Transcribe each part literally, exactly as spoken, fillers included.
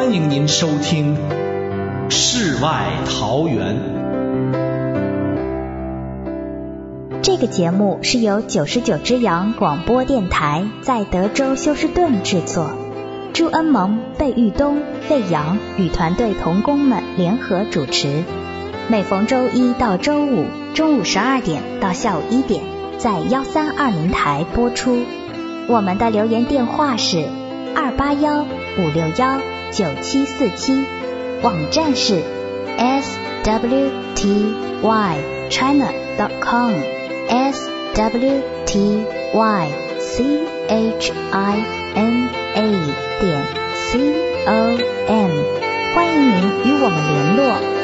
欢迎您收听世外桃源。 这个节目是由九十九只羊广播电台在德州休斯顿制作，朱恩蒙、贝玉东、魏阳与团队同工们联合主持，每逢周一到周五中午十二点到下午一点在一三二零台播出。我们的留言电话是二八幺五六幺九七四七，网站是 s w t y china dot com s w t y c h i n a 点 c o m， 欢迎您与我们联络。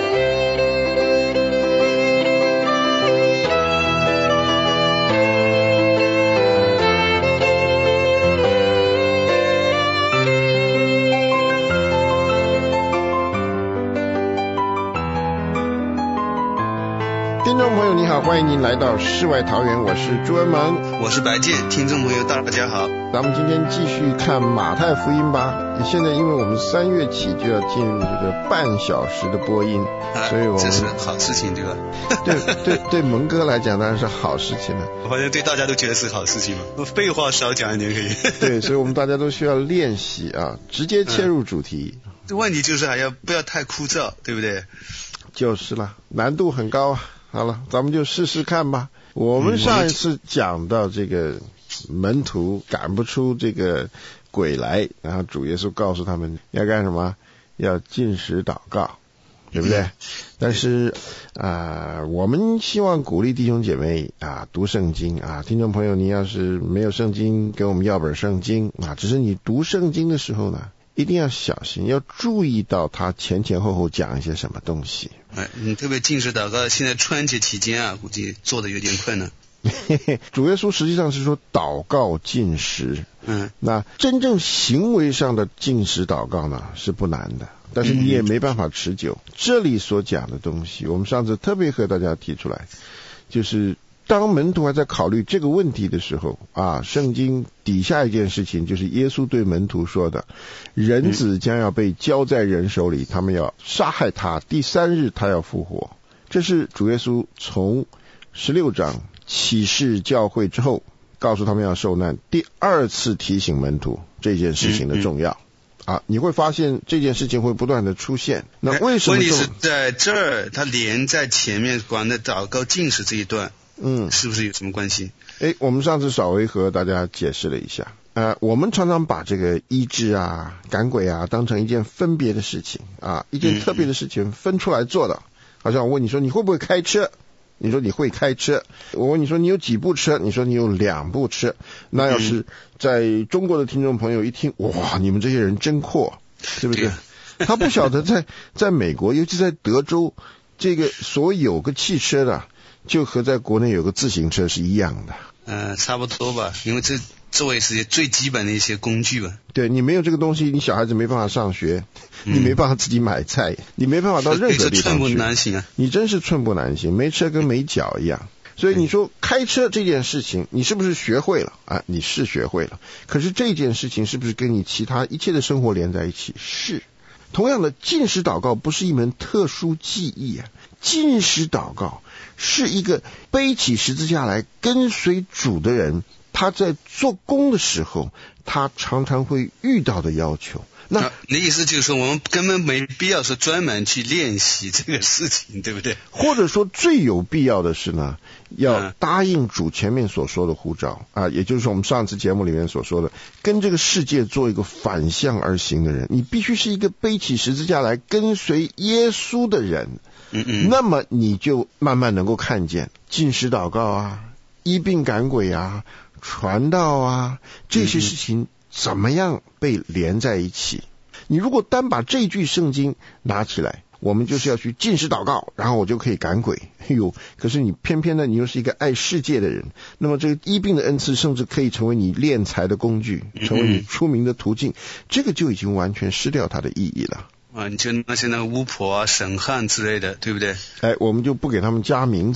听众朋友你好，欢迎您来到世外桃源，我是朱恩蒙， 我是白健。听众朋友大家好， 咱们今天继续看马太福音吧。现在因为我们三月起就要进入这个半小时的播音， 啊、 所以我们这是好事情，对吧？ 对对对，蒙哥来讲当然是好事情了。 好像对大家都觉得是好事情嘛，废话少讲一点可以。 对，所以我们大家都需要练习啊，直接切入主题。 嗯、这问题就是还要不要太枯燥，对不对？ 就是了，难度很高啊。好了，咱们就试试看吧。我们上一次讲到这个门徒赶不出这个鬼来，然后主耶稣告诉他们要干什么？要禁食祷告，对不对？嗯、但是啊、呃，我们希望鼓励弟兄姐妹啊读圣经啊。听众朋友，你要是没有圣经，给我们要本圣经啊。只是你读圣经的时候呢，一定要小心，要注意到他前前后后讲一些什么东西。 哎，你特别禁食祷告，现在春节期间啊，估计做的有点困难。 主耶稣实际上是说祷告禁食， 嗯， 那真正行为上的禁食祷告呢是不难的，但是你也没办法持久。嗯、这里所讲的东西，我们上次特别和大家提出来，就是当门徒还在考虑这个问题的时候啊，圣经底下一件事情就是耶稣对门徒说的，人子将要被交在人手里，他们要杀害他，第三日他要复活。这是主耶稣从十六章启示教会之后告诉他们要受难，第二次提醒门徒这件事情的重要。啊，你会发现这件事情会不断的出现。那为什么？ 问题是在这儿，它连在前面讲的祷告禁食这一段，嗯，是不是有什么关系？ 诶，我们上次稍微和大家解释了一下。呃，我们常常把这个医治啊、赶鬼啊当成一件分别的事情啊，一件特别的事情分出来做的。嗯、好像我问你说你会不会开车？你说你会开车，我问你说你有几部车，你说你有两部车。那要是在中国的听众朋友一听，哇，你们这些人真阔，对不对？他不晓得在在美国，尤其在德州，这个所谓有个汽车的，就和在国内有个自行车是一样的。 呃，差不多吧，因为这作为是最基本的一些工具吧。 对，你没有这个东西，你小孩子没办法上学，嗯、你没办法自己买菜，你没办法到任何地方去。 寸步难行啊！ 你真是寸步难行，没车跟没脚一样。所以你说开车这件事情，你是不是学会了啊？你是学会了，可是这件事情是不是跟你其他一切的生活连在一起？是。同样的，禁食祷告不是一门特殊技艺啊，禁食祷告是一个背起十字架来跟随主的人，他在做工的时候，他常常会遇到的要求。那、 啊、你的意思就是说，我们根本没必要说专门去练习这个事情，对不对？ 或者说最有必要的是呢，要答应主前面所说的呼召啊，也就是我们上次节目里面所说的，跟这个世界做一个反向而行的人，你必须是一个背起十字架来跟随耶稣的人。 嗯嗯， 那么你就慢慢能够看见禁食祷告啊、医病赶鬼啊、传道啊，这些事情怎么样被连在一起。你如果单把这句圣经拿起来，我们就是要去禁食祷告，然后我就可以赶鬼。哎呦，可是你偏偏呢，你又是一个爱世界的人，那么这个医病的恩赐甚至可以成为你敛财的工具，成为你出名的途径，这个就已经完全失掉它的意义了。 啊，你就那些那个巫婆啊、神汉之类的，对不对？ 哎，我们就不给他们加名字了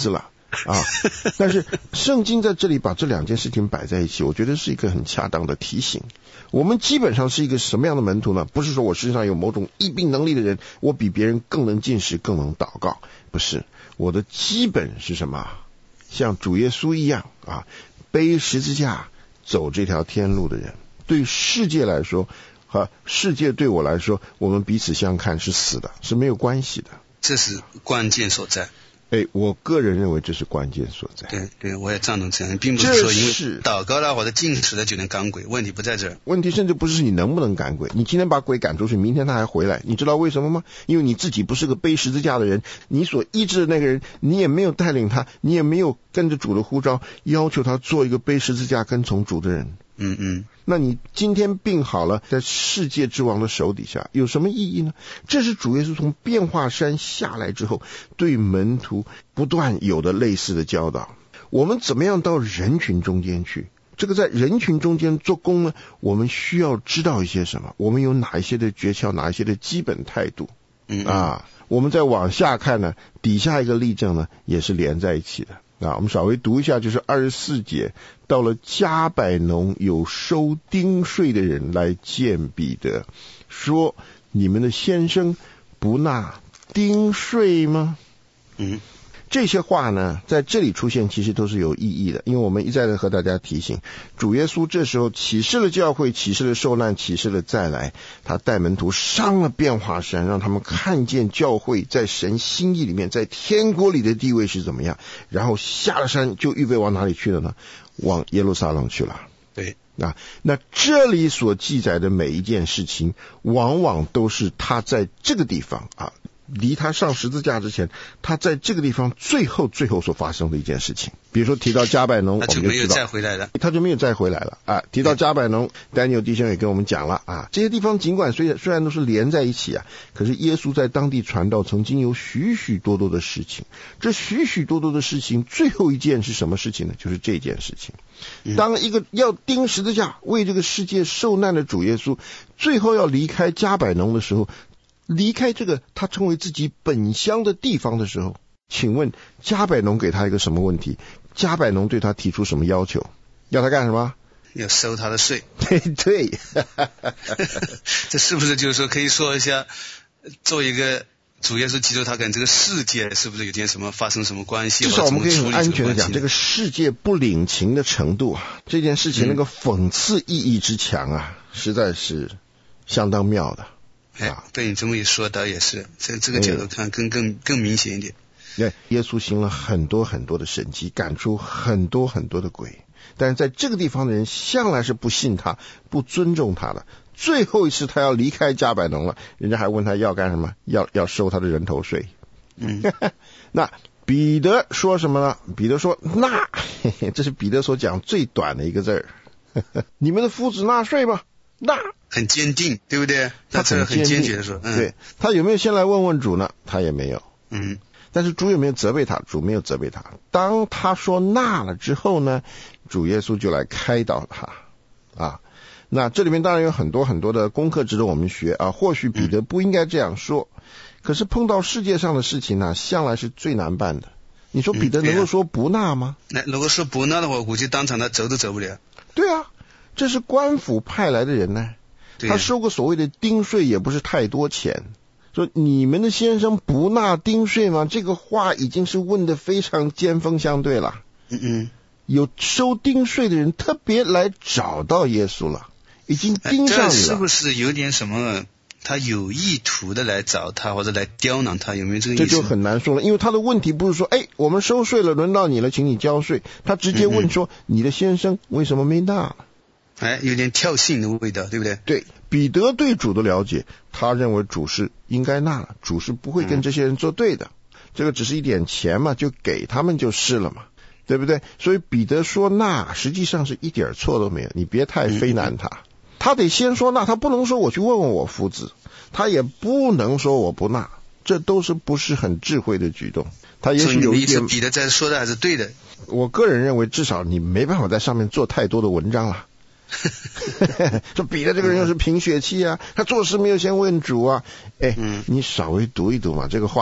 啊。但是圣经在这里把这两件事情摆在一起，我觉得是一个很恰当的提醒。我们基本上是一个什么样的门徒呢？不是说我身上有某种异病能力的人，我比别人更能进食，更能祷告，不是。我的基本是什么？像主耶稣一样啊，背十字架走这条天路的人。对世界来说和世界对我来说，我们彼此相看是死的，是没有关系的。 这是关键所在。 哎，我个人认为这是关键所在。 对对，我也赞同这样，并不是说因为祷告了或者进食了就能赶鬼，问题不在这儿。 问题甚至不是你能不能赶鬼，你今天把鬼赶出去，明天他还回来，你知道为什么吗？因为你自己不是个背十字架的人，你所医治的那个人，你也没有带领他，你也没有跟着主的呼召，要求他做一个背十字架跟从主的人。 嗯嗯， 那你今天病好了，在世界之王的手底下有什么意义呢？这是主耶稣从变化山下来之后对门徒不断有的类似的教导。我们怎么样到人群中间去？这个在人群中间做工呢，我们需要知道一些什么？我们有哪一些的诀窍，哪一些的基本态度？ 嗯啊，我们再往下看呢，底下一个例证呢也是连在一起的。啊，我们稍微读一下，就是二十四节，到了加百农，有收丁税的人来见彼得，说：“你们的先生不纳丁税吗？” 嗯， 这些话呢，在这里出现其实都是有意义的，因为我们一再的和大家提醒，主耶稣这时候启示了教会，启示了受难，启示了再来，他带门徒上了变化山，让他们看见教会在神心意里面，在天国里的地位是怎么样，然后下了山就预备往哪里去了呢？往耶路撒冷去了。 对， 啊，那这里所记载的每一件事情，往往都是他在这个地方啊，离他上十字架之前，他在这个地方最后最后所发生的一件事情。比如说提到加百农， 他就没有再回来了， 他就没有再回来了啊。提到加百农，丹尼尔弟兄也跟我们讲了啊，这些地方尽管虽然虽然都是连在一起啊，可是耶稣在当地传道曾经有许许多多的事情。这许许多多的事情，最后一件是什么事情呢？就是这件事情。当一个要钉十字架为这个世界受难的主耶稣，最后要离开加百农的时候，离开这个他称为自己本乡的地方的时候，请问加百农给他一个什么问题？加百农对他提出什么要求？要他干什么？ 要收他的税。 对对这是不是就是说可以说一下，做一个主耶稣基督他跟这个世界是不是有点什么发生什么关系？ 至少我们可以很安全的讲，这个世界不领情的程度啊，这件事情那个讽刺意义之强啊，实在是相当妙的。 哎，被你这么一说，倒也是，在这个角度看更更更明显一点。 对，耶稣行了很多很多的神迹，赶出很多很多的鬼，但是在这个地方的人向来是不信他，不尊重他的。最后一次他要离开加百农了，人家还问他要干什么？要要收他的人头税。 嗯， 那彼得说什么呢？彼得说纳，嘿嘿，这是彼得所讲最短的一个字儿。你们的夫子纳税吗？纳。 很坚定，对不对？ 他很很坚决的说，嗯， 对，他有没有先来问问主呢？他也没有。 嗯， 但是主有没有责备他？主没有责备他。当他说纳了之后呢，主耶稣就来开导他啊。那这里面当然有很多很多的功课值得我们学啊。或许彼得不应该这样说，嗯、可是碰到世界上的事情呢、啊，向来是最难办的。你说彼得能够说不纳吗？ 那、嗯啊、如果说不纳的话，我估计当场他走都走不了。 对啊，这是官府派来的人呢。他收个所谓的丁税也不是太多钱，说你们的先生不纳丁税吗？这个话已经是问得非常尖锋相对了。 嗯嗯， 有收丁税的人特别来找到耶稣了，已经盯上你了。 这是不是有点什么？他有意图的来找他，或者来刁难他，有没有这个意思？ 这就很难说了，因为他的问题不是说，哎，我们收税了，轮到你了，请你交税。他直接问说，嗯嗯你的先生为什么没纳？ 哎，有点挑衅的味道，对不对？ 对，彼得对主的了解，他认为主是应该纳了，主是不会跟这些人作对的。嗯、这个只是一点钱嘛，就给他们就是了嘛，对不对？所以彼得说纳，实际上是一点错都没有，你别太非难他。嗯、他得先说纳，他不能说我去问问我夫子，他也不能说我不纳，这都是不是很智慧的举动。他也许有一点， 彼得在说的还是对的。 我个人认为，至少你没办法在上面做太多的文章了。说彼得这个人又是凭血气啊，他做事没有先问主啊，哎， 嗯、 你稍微读一读嘛，这个话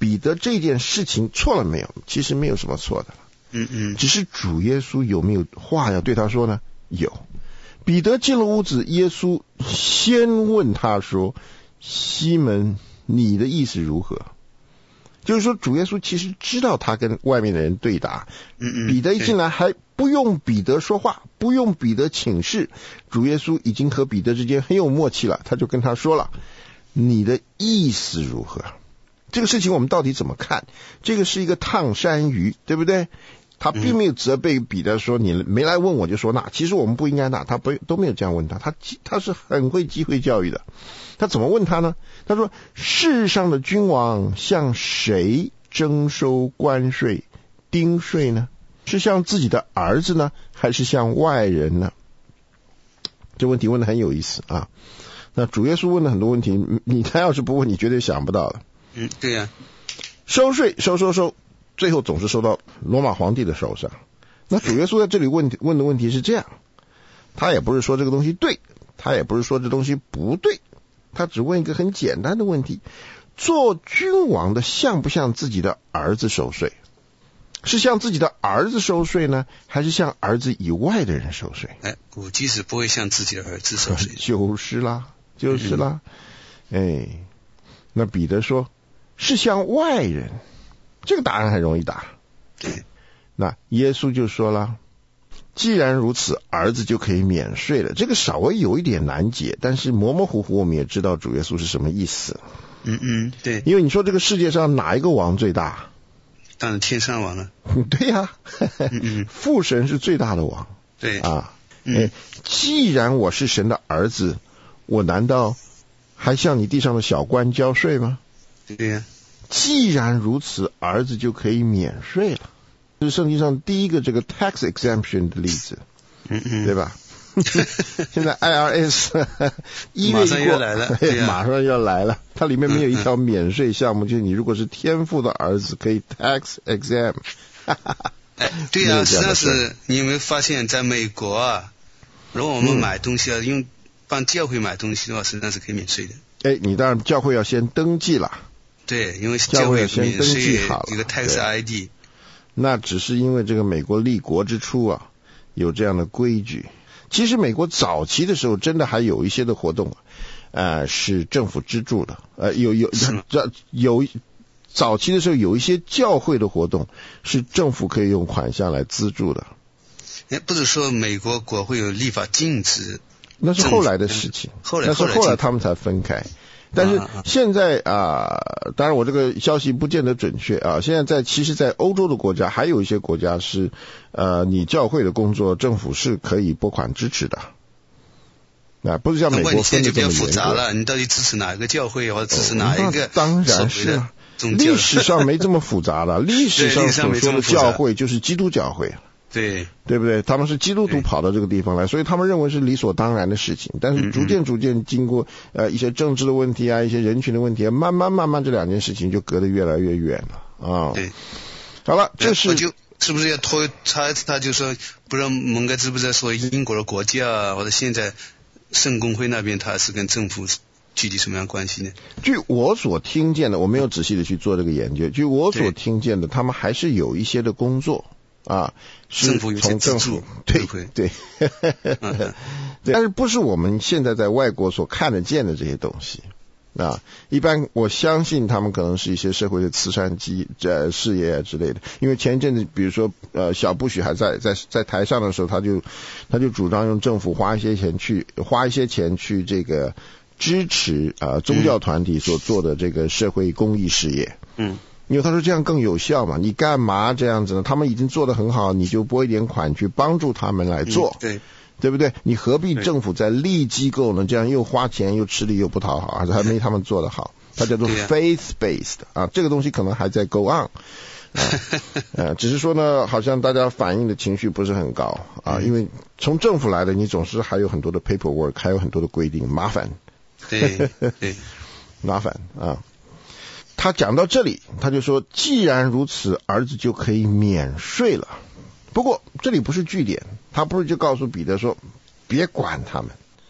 彼得这件事情错了没有？其实没有什么错的。 嗯嗯， 只是主耶稣有没有话要对他说呢？有。彼得进了屋子，耶稣先问他说：西门，你的意思如何？就是说主耶稣其实知道他跟外面的人对答。 嗯嗯， 彼得一进来还不用彼得说话，不用彼得请示，主耶稣已经和彼得之间很有默契了，他就跟他说了：你的意思如何？这个事情我们到底怎么看？这个是一个烫山鱼，对不对？他并没有责备彼得说你没来问我就说那，其实我们不应该那，他不都没有这样问他，他他是很会机会教育的。他怎么问他呢？他说：世上的君王向谁征收关税丁税呢？是向自己的儿子呢，还是向外人呢？这问题问得很有意思啊。那主耶稣问了很多问题，你他要是不问你绝对想不到的。 嗯，对呀、啊， 收税收收收，最后总是收到罗马皇帝的手上。那主耶稣在这里问问的问题是这样，他也不是说这个东西对，他也不是说这东西不对，他只问一个很简单的问题：做君王的像不像自己的儿子收税？是向自己的儿子收税呢，还是向儿子以外的人收税？ 哎，估计是不会向自己的儿子收税。 就是啦，就是啦。嗯、哎，那彼得说是向外人，这个答案很容易答。 对， 那耶稣就说了，既然如此，儿子就可以免税了。这个稍微有一点难解，但是模模糊糊我们也知道主耶稣是什么意思。 嗯嗯，对， 因为你说这个世界上哪一个王最大？ 当然天上王了。 对呀、啊， 嗯嗯， 父神是最大的王。 对啊， 嗯， 既然我是神的儿子，我难道还向你地上的小官交税吗？ 对呀、啊。 既然如此，儿子就可以免税了。这是圣经上第一个这个 tax exemption 的例子， 嗯嗯， 对吧？现在 I R S 一月一过， 马上要来了，对啊、 马上要来了。它里面没有一条免税项目，嗯嗯，就是你如果是天父的儿子，可以 tax exempt。 哎，对啊，实际上是你有没有发现，在美国啊，如果我们买东西啊，嗯、用帮教会买东西的话，实际上是可以免税的。 哎，你当然教会要先登记了。 对，因为教会要先登记好了一个 tax I D。 那只是因为这个美国立国之初啊，有这样的规矩。其实美国早期的时候，真的还有一些的活动，呃，是政府资助的。呃，有有有早期的时候有一些教会的活动是政府可以用款项来资助的。 哎，不是说美国国会有立法禁止？ 那是后来的事情， 后来那是后来他们才分开。但是现在啊、呃，当然我这个消息不见得准确啊。现在在其实，在欧洲的国家，还有一些国家是呃，你教会的工作，政府是可以拨款支持的。那不是像美国分的这么严格。 那问题就比较复杂了，你到底支持哪一个教会，或者支持哪一个？ 哦、当然是，历史上没这么复杂的。历史上所说的教会就是基督教会。 对， 对不对？他们是基督徒跑到这个地方来，所以他们认为是理所当然的事情。但是逐渐逐渐经过呃一些政治的问题啊，一些人群的问题、啊，慢慢慢慢这两件事情就隔得越来越远了啊。 对， 好了，这是就是不是要拖他？他就说不知道蒙哥知不知道说英国的国家啊，或者现在圣公会那边，他是跟政府具体什么样关系呢？ 据我所听见的，我没有仔细的去做这个研究。据我所听见的，他们还是有一些的工作。啊， 政府有些资助， 对对，对，但是不是我们现在在外国所看得见的这些东西啊？一般我相信他们可能是一些社会的慈善机呃事业啊之类的。因为前一阵子，比如说呃小布许还在在在台上的时候，他就他就主张用政府花一些钱去花一些钱去这个支持啊、呃、宗教团体所做的这个社会公益事业。嗯。因为他说这样更有效嘛，你干嘛这样子呢？他们已经做得很好，你就拨一点款去帮助他们来做， 嗯、对对不对？你何必政府在立机构呢？这样又花钱又吃力又不讨好，还是还没他们做得好。它叫做 faith based 啊，这个东西可能还在 go on 啊，呃，只是说呢，好像大家反映的情绪不是很高啊，因为从政府来的，你总是还有很多的 paperwork， 还有很多的规定，麻烦， 对对， 麻烦啊。他讲到这里，他就说既然如此，儿子就可以免税了。不过这里不是句点，他不是就告诉彼得说别管他们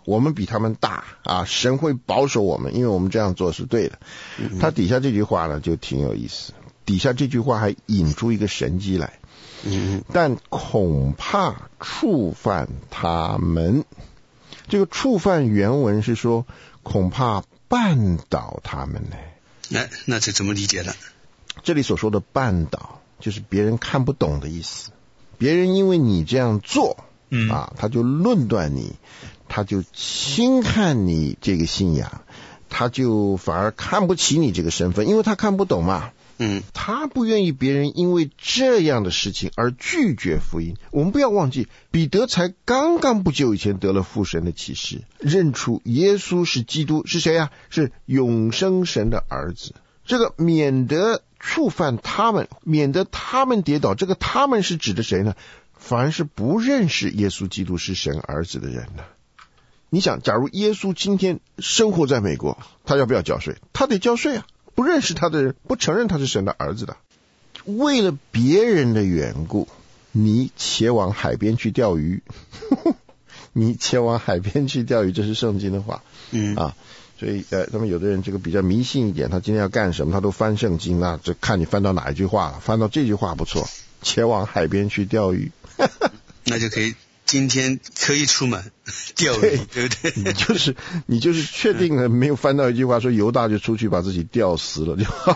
我们比他们大啊，神会保守我们，因为我们这样做是对的。嗯、他底下这句话呢就挺有意思，底下这句话还引出一个神机来。嗯，但恐怕触犯他们。这个触犯原文是说恐怕绊倒他们呢。 那那这怎么理解呢？ 这里所说的绊倒就是别人看不懂的意思，别人因为你这样做，嗯啊，他就论断你，他就轻看你这个信仰，他就反而看不起你这个身份，因为他看不懂嘛。嗯，他不愿意别人因为这样的事情而拒绝福音。我们不要忘记，彼得才刚刚不久以前得了父神的启示，认出耶稣是基督，是谁啊？是永生神的儿子。这个免得触犯他们，免得他们跌倒，这个他们是指的谁呢？反而是不认识耶稣基督是神儿子的人呢。你想，假如耶稣今天生活在美国，他要不要交税？他得交税啊。不认识他的人不承认他是神的儿子的。为了别人的缘故，你且往海边去钓鱼你且往海边去钓鱼，这是圣经的话。嗯啊，所以呃，他们有的人这个比较迷信一点，他今天要干什么他都翻圣经，那这看你翻到哪一句话了，翻到这句话不错，且往海边去钓鱼那就可以今天可以出门钓鱼，对不对？ 你就是你就是确定了没有翻到一句话说犹大就出去把自己吊死了就好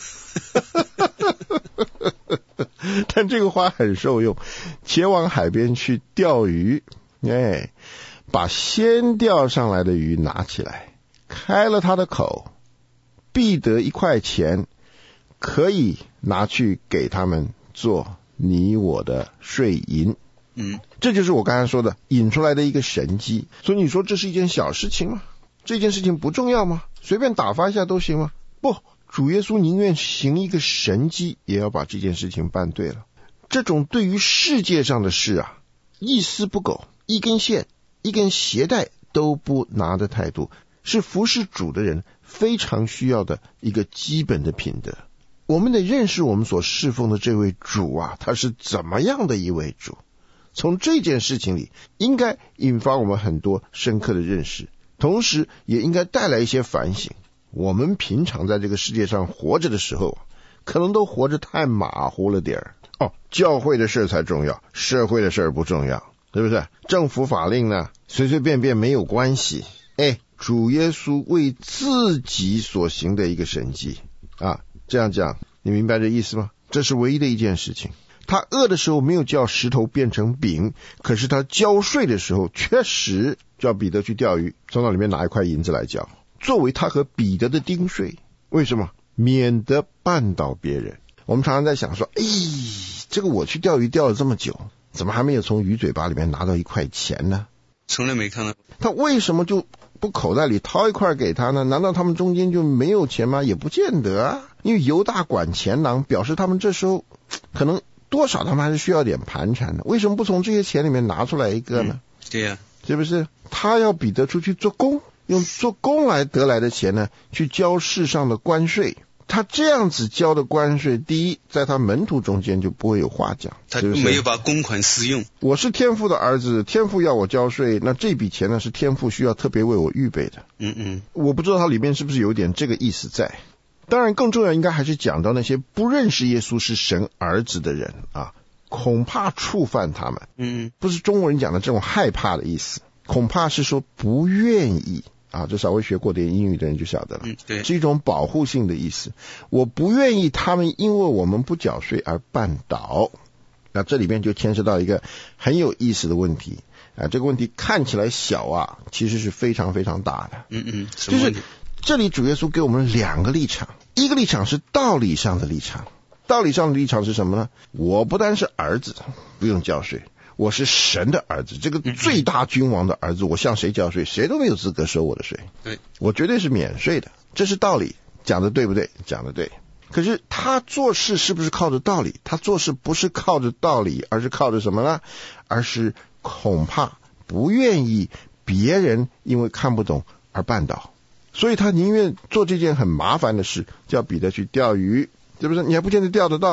但这个话很受用，且往海边去钓鱼，哎，把先钓上来的鱼拿起来，开了他的口，必得一块钱，可以拿去给他们做你我的税银。嗯，这就是我刚才说的引出来的一个神机。所以你说这是一件小事情吗？这件事情不重要吗？随便打发一下都行吗？不，主耶稣宁愿行一个神机，也要把这件事情办对了。这种对于世界上的事啊，一丝不苟，一根线一根鞋带都不拿的态度，是服侍主的人非常需要的一个基本的品德。我们得认识我们所侍奉的这位主啊，他是怎么样的一位主，从这件事情里应该引发我们很多深刻的认识，同时也应该带来一些反省。我们平常在这个世界上活着的时候，可能都活着太马虎了点儿。哦，教会的事才重要，社会的事不重要，对不对？政府法令呢，随随便便没有关系。哎，主耶稣为自己所行的一个神迹啊，这样讲，你明白这意思吗？这是唯一的一件事情。他饿的时候没有叫石头变成饼，可是他交税的时候确实叫彼得去钓鱼，从那里面拿一块银子来交，作为他和彼得的丁税。为什么？免得绊倒别人。我们常常在想说，哎，这个我去钓鱼钓了这么久，怎么还没有从鱼嘴巴里面拿到一块钱呢？ 从来没看到。 他为什么就不口袋里掏一块给他呢？难道他们中间就没有钱吗？也不见得啊。因为犹大管钱囊，表示他们这时候可能多少他们还是需要点盘缠的。为什么不从这些钱里面拿出来一个呢？ 嗯、对呀、啊， 是不是？他要彼得出去做工，用做工来得来的钱呢，去交世上的关税。他这样子交的关税，第一，在他门徒中间就不会有话讲， 他没有把公款私用。 我是天父的儿子，天父要我交税，那这笔钱呢是天父需要特别为我预备的。嗯嗯，我不知道它里面是不是有点这个意思在。当然更重要应该还是讲到那些不认识耶稣是神儿子的人啊，恐怕触犯他们。嗯，不是中国人讲的这种害怕的意思，恐怕是说不愿意啊，这稍微学过点英语的人就晓得了。嗯，对，是一种保护性的意思。我不愿意他们因为我们不缴税而绊倒。那这里面就牵涉到一个很有意思的问题啊，这个问题看起来小啊，其实是非常非常大的。嗯嗯，什么问题？就是这里主耶稣给我们两个立场，一个立场是道理上的立场。道理上的立场是什么呢？我不单是儿子，不用交税，我是神的儿子，这个最大君王的儿子，我向谁交税？谁都没有资格收我的税。对，我绝对是免税的，这是道理。讲的对不对？讲的对。可是他做事是不是靠着道理？他做事不是靠着道理，而是靠着什么呢？而是恐怕不愿意别人因为看不懂而绊倒，所以他宁愿做这件很麻烦的事，叫彼得去钓鱼，是不是？你还不见得钓得到的。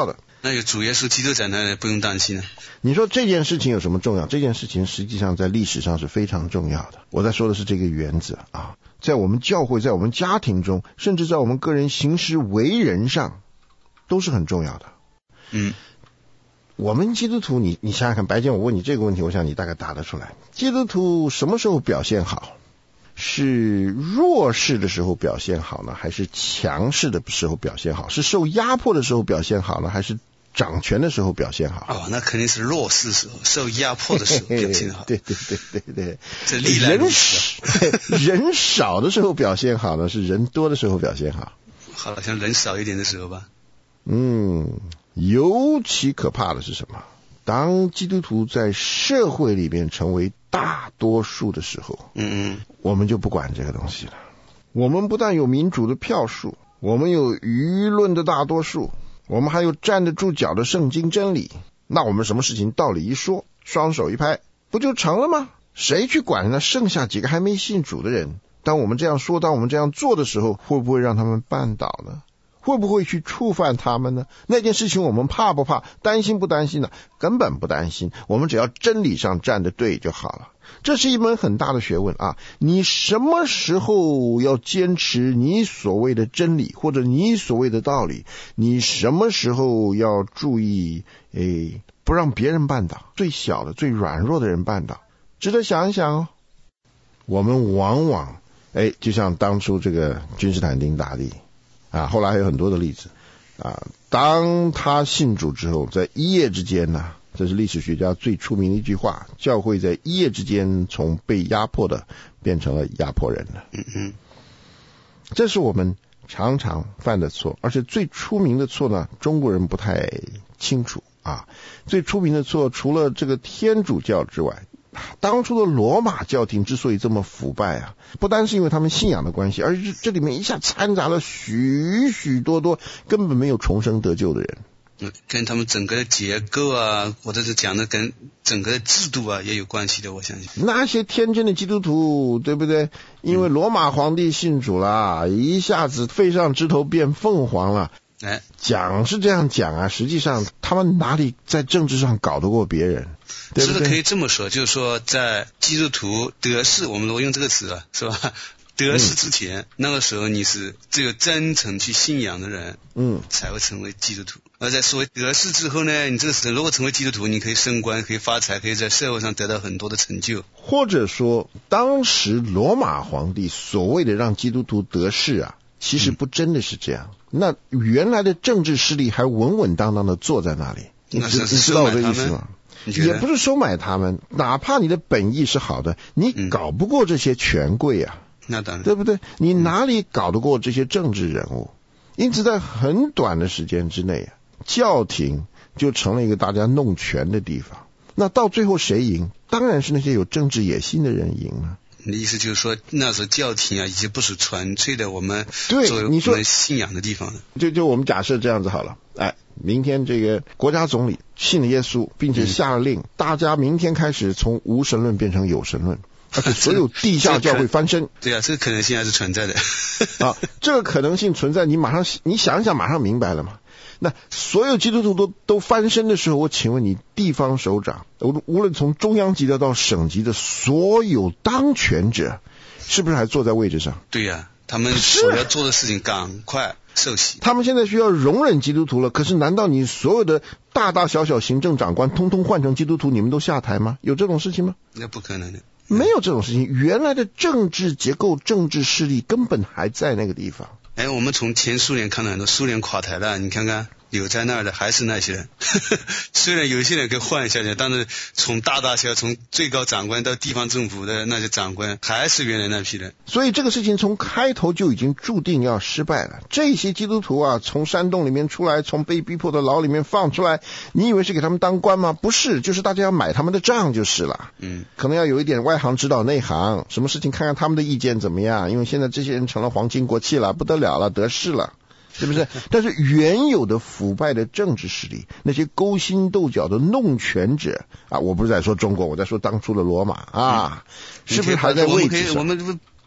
那有主耶稣基督在那里，不用担心了。 你说这件事情有什么重要？这件事情实际上在历史上是非常重要的。我在说的是这个原则啊，在我们教会，在我们家庭中，甚至在我们个人行事为人上，都是很重要的。 嗯， 我们基督徒，你你想想看，白健，我问你这个问题，我想你大概答得出来。基督徒什么时候表现好？是弱势的时候表现好呢，还是强势的时候表现好？是受压迫的时候表现好呢，还是掌权的时候表现好？ 哦，那肯定是弱势时候，受压迫的时候表现好。 对对对对对， 这历来如此。 人少的时候表现好呢，是人多的时候表现好？ 好像人少一点的时候吧。 嗯，尤其可怕的是什么？当基督徒在社会里面成为大多数的时候， 嗯嗯， 我们就不管这个东西了。我们不但有民主的票数，我们有舆论的大多数，我们还有站得住脚的圣经真理。那我们什么事情道理一说，双手一拍，不就成了吗？谁去管那剩下几个还没信主的人？当我们这样说，当我们这样做的时候，会不会让他们绊倒呢？会不会去触犯他们呢？那件事情我们怕不怕？担心不担心呢？根本不担心，我们只要真理上站得对就好了。这是一门很大的学问啊！你什么时候要坚持你所谓的真理，或者你所谓的道理？你什么时候要注意，诶，不让别人绊倒，最小的、最软弱的人绊倒，值得想一想哦。我们往往，诶，就像当初这个君士坦丁大帝啊，后来还有很多的例子啊。当他信主之后，在一夜之间呢，这是历史学家最出名的一句话，教会在一夜之间从被压迫的变成了压迫人了。 嗯嗯， 这是我们常常犯的错，而且最出名的错呢，中国人不太清楚啊。最出名的错，除了这个天主教之外，当初的罗马教廷之所以这么腐败啊，不单是因为他们信仰的关系，而是这里面一下掺杂了许许多多根本没有重生得救的人。 跟他们整个的结构啊，或者是讲的跟整个的制度啊也有关系的，我相信。 那些天真的基督徒，对不对？因为罗马皇帝信主啦，嗯、一下子飞上枝头变凤凰了。 哎， 讲是这样讲啊，实际上他们哪里在政治上搞得过别人？对不对？ 是的，可以这么说，就是说在基督徒得势，我们如果用这个词啊，是吧？得势之前、嗯，那个时候你是只有真诚去信仰的人，嗯，才会成为基督徒。而在所谓得势之后呢，你这个时候如果成为基督徒，你可以升官，可以发财，可以在社会上得到很多的成就。 或者说，当时罗马皇帝所谓的让基督徒得势啊，其实不真的是这样。嗯、那原来的政治势力还稳稳当当的坐在那里，你知你知道我的意思吗？也不是收买他们，哪怕你的本意是好的，你搞不过这些权贵啊。 嗯，那当然， 对不对？你哪里搞得过这些政治人物？因此在很短的时间之内，教廷就成了一个大家弄权的地方。那到最后谁赢？当然是那些有政治野心的人赢了。 你的意思就是说，那时候教廷啊，已经不是纯粹的我们对作为我们信仰的地方了。 就就我们假设这样子好了，哎，明天这个国家总理信了耶稣，并且下了令，嗯、大家明天开始从无神论变成有神论。而且所有地下教会翻身， 对啊，这个可能性还是存在的啊，这个可能性存在，你马上你想一想，马上明白了嘛。那所有基督徒都都翻身的时候，我请问你，地方首长，无论从中央级的到省级的所有当权者，是不是还坐在位置上？ 对呀、啊，他们所要做的事情赶快受洗。 他们现在需要容忍基督徒了，可是难道你所有的大大小小行政长官通通换成基督徒，你们都下台吗？有这种事情吗？ 那不可能的。 没有这种事情，原来的政治结构、政治势力根本还在那个地方。 哎，我们从前苏联看到很多苏联垮台了，你看看留在那儿的还是那些人，虽然有一些人可以换一下人，但是从大大小从最高长官到地方政府的那些长官还是原来那批人。 所以这个事情从开头就已经注定要失败了。这些基督徒啊，从山洞里面出来，从被逼迫的牢里面放出来，你以为是给他们当官吗？不是，就是大家要买他们的账就是了。嗯，可能要有一点外行指导内行，什么事情看看他们的意见怎么样，因为现在这些人成了皇亲国戚了，不得了了，得势了。是不是？但是原有的腐败的政治势力，那些勾心斗角的弄权者啊，我不是在说中国，我在说当初的罗马啊，是不是还在位置上？ 我们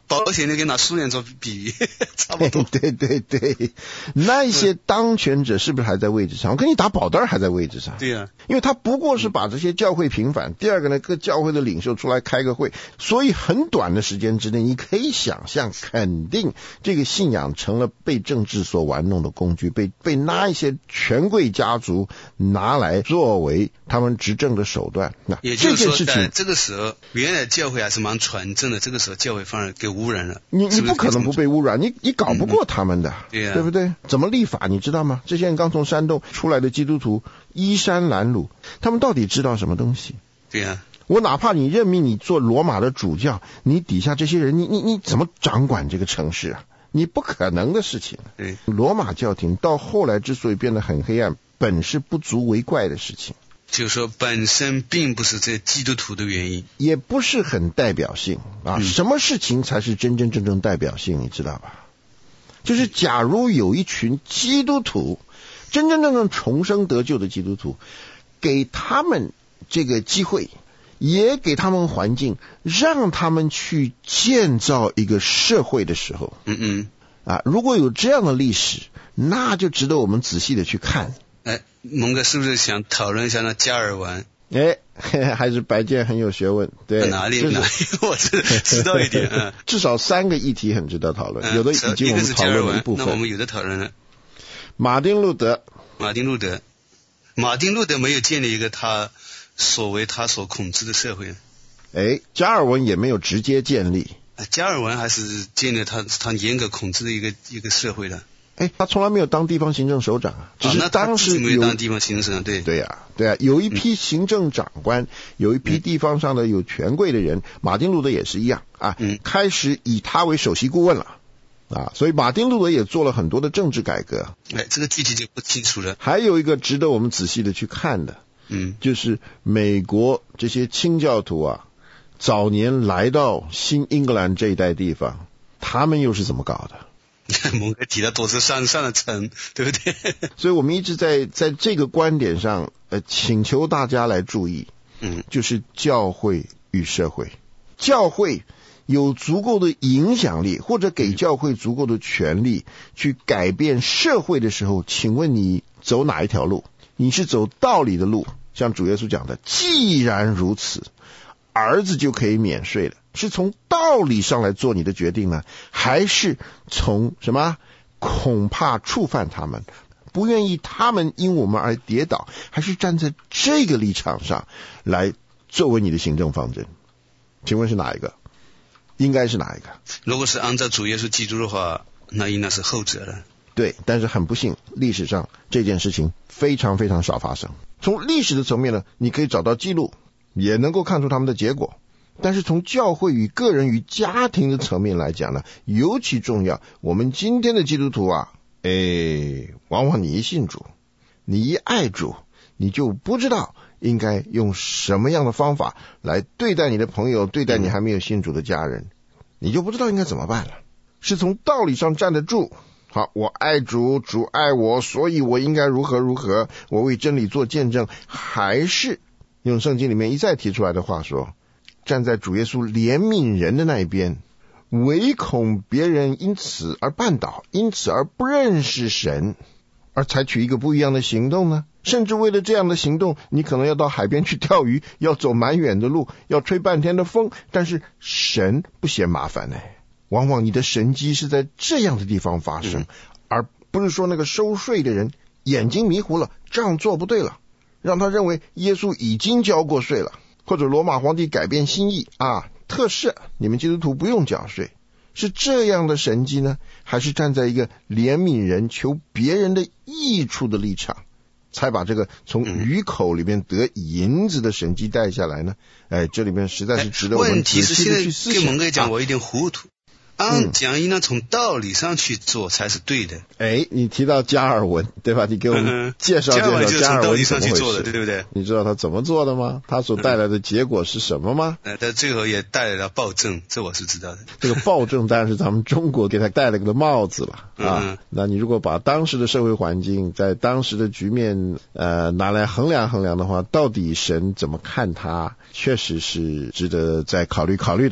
保险的跟拿苏联做比喻差不多。 对对对，那些当权者是不是还在位置上？我跟你打保单还在位置上。 对啊， 因为他不过是把这些教会平反。第二个呢，各教会的领袖出来开个会，所以很短的时间之内，你可以想象，肯定这个信仰成了被政治所玩弄的工具，被被那一些权贵家族拿来作为他们执政的手段。那也就是说， 这件事情， 这个时候原来教会还是蛮纯正的，这个时候教会反而给污染了。 你你不可能不被污染，你你搞不过他们的， 嗯、对呀、啊， 对不对？怎么立法你知道吗？这些人刚从山洞出来的基督徒衣衫褴褛，他们到底知道什么东西？ 对呀、啊， 我哪怕你任命你做罗马的主教，你底下这些人，你你你怎么掌管这个城市啊？你不可能的事情。 对， 罗马教廷到后来之所以变得很黑暗，本是不足为怪的事情。 就是说本身并不是这基督徒的原因， 也不是很代表性啊、嗯。什么事情才是真真正正代表性，你知道吧？就是假如有一群基督徒，真真正正重生得救的基督徒，给他们这个机会，也给他们环境，让他们去建造一个社会的时候， 嗯嗯， 啊，如果有这样的历史，那就值得我们仔细的去看。 哎，蒙哥是不是想讨论一下那加尔文？ 哎，还是白健很有学问。对， 哪里哪里，我知知道一点。嗯， 至少三个议题很值得讨论， 嗯、 有的已经我们讨论了一部分。 那我们有的讨论了。 马丁路德， 马丁路德，马丁路德没有建立一个他所谓他所统治的社会。 哎，加尔文也没有直接建立。 加尔文还是建立他他严格控制的一个一个社会的。 哎，他从来没有当地方行政首长啊，只是当时有、 啊、没有当地方行政首长，对对呀、啊，对啊，有一批行政长官，嗯、有一批地方上的有权贵的人，嗯、马丁路德也是一样啊，嗯，开始以他为首席顾问了啊，所以马丁路德也做了很多的政治改革。 哎，这个具体就不清楚了。 还有一个值得我们仔细的去看的， 嗯， 就是美国这些清教徒啊，早年来到新英格兰这一带地方，他们又是怎么搞的？ 蒙哥提到都是山上的城，对不对？ 所以我们一直在在这个观点上，呃，请求大家来注意， 嗯， 就是教会与社会，教会有足够的影响力，或者给教会足够的权力去改变社会的时候，请问你走哪一条路？你是走道理的路，像主耶稣讲的，既然如此，儿子就可以免税了。是从道理上来做你的决定呢，还是从什么恐怕触犯他们，不愿意他们因我们而跌倒，还是站在这个立场上来作为你的行政方针？请问是哪一个？应该是哪一个？ 如果是按照主耶稣基督的话，那应该是后者了。 对，但是很不幸，历史上这件事情非常非常少发生。从历史的层面呢，你可以找到记录，也能够看出他们的结果。但是从教会与个人与家庭的层面来讲呢，尤其重要。我们今天的基督徒啊，哎，往往你一信主，你一爱主，你就不知道应该用什么样的方法来对待你的朋友，对待你还没有信主的家人，你就不知道应该怎么办了。是从道理上站得住，好，我爱主，主爱我，所以我应该如何如何，我为真理做见证，还是用圣经里面一再提出来的话说，站在主耶稣怜悯人的那一边，唯恐别人因此而绊倒，因此而不认识神，而采取一个不一样的行动呢？甚至为了这样的行动，你可能要到海边去钓鱼，要走蛮远的路，要吹半天的风，但是神不嫌麻烦呢。往往你的神迹是在这样的地方发生，嗯、而不是说那个收税的人眼睛迷糊了，账做不对了，让他认为耶稣已经交过税了，或者罗马皇帝改变心意啊，特赦，你们基督徒不用缴税，是这样的神迹呢？还是站在一个怜悯人、求别人的益处的立场，才把这个从鱼口里面得银子的神迹带下来呢？哎，这里面实在是值得我们仔细的去思想。 问题是现在跟蒙哥讲，我有点糊涂。按讲应当从道理上去做才是对的。 哎，你提到加尔文，对吧？你给我们介绍介绍加尔文怎么回事， 对不对？ 你知道他怎么做的吗？他所带来的结果是什么吗？ 呃，但最后也带来了暴政，这我是知道的。 这个暴政当然是咱们中国给他戴了个帽子了啊。 嗯、 那你如果把当时的社会环境，在当时的局面呃拿来衡量衡量的话，到底神怎么看他，确实是值得再考虑考虑的。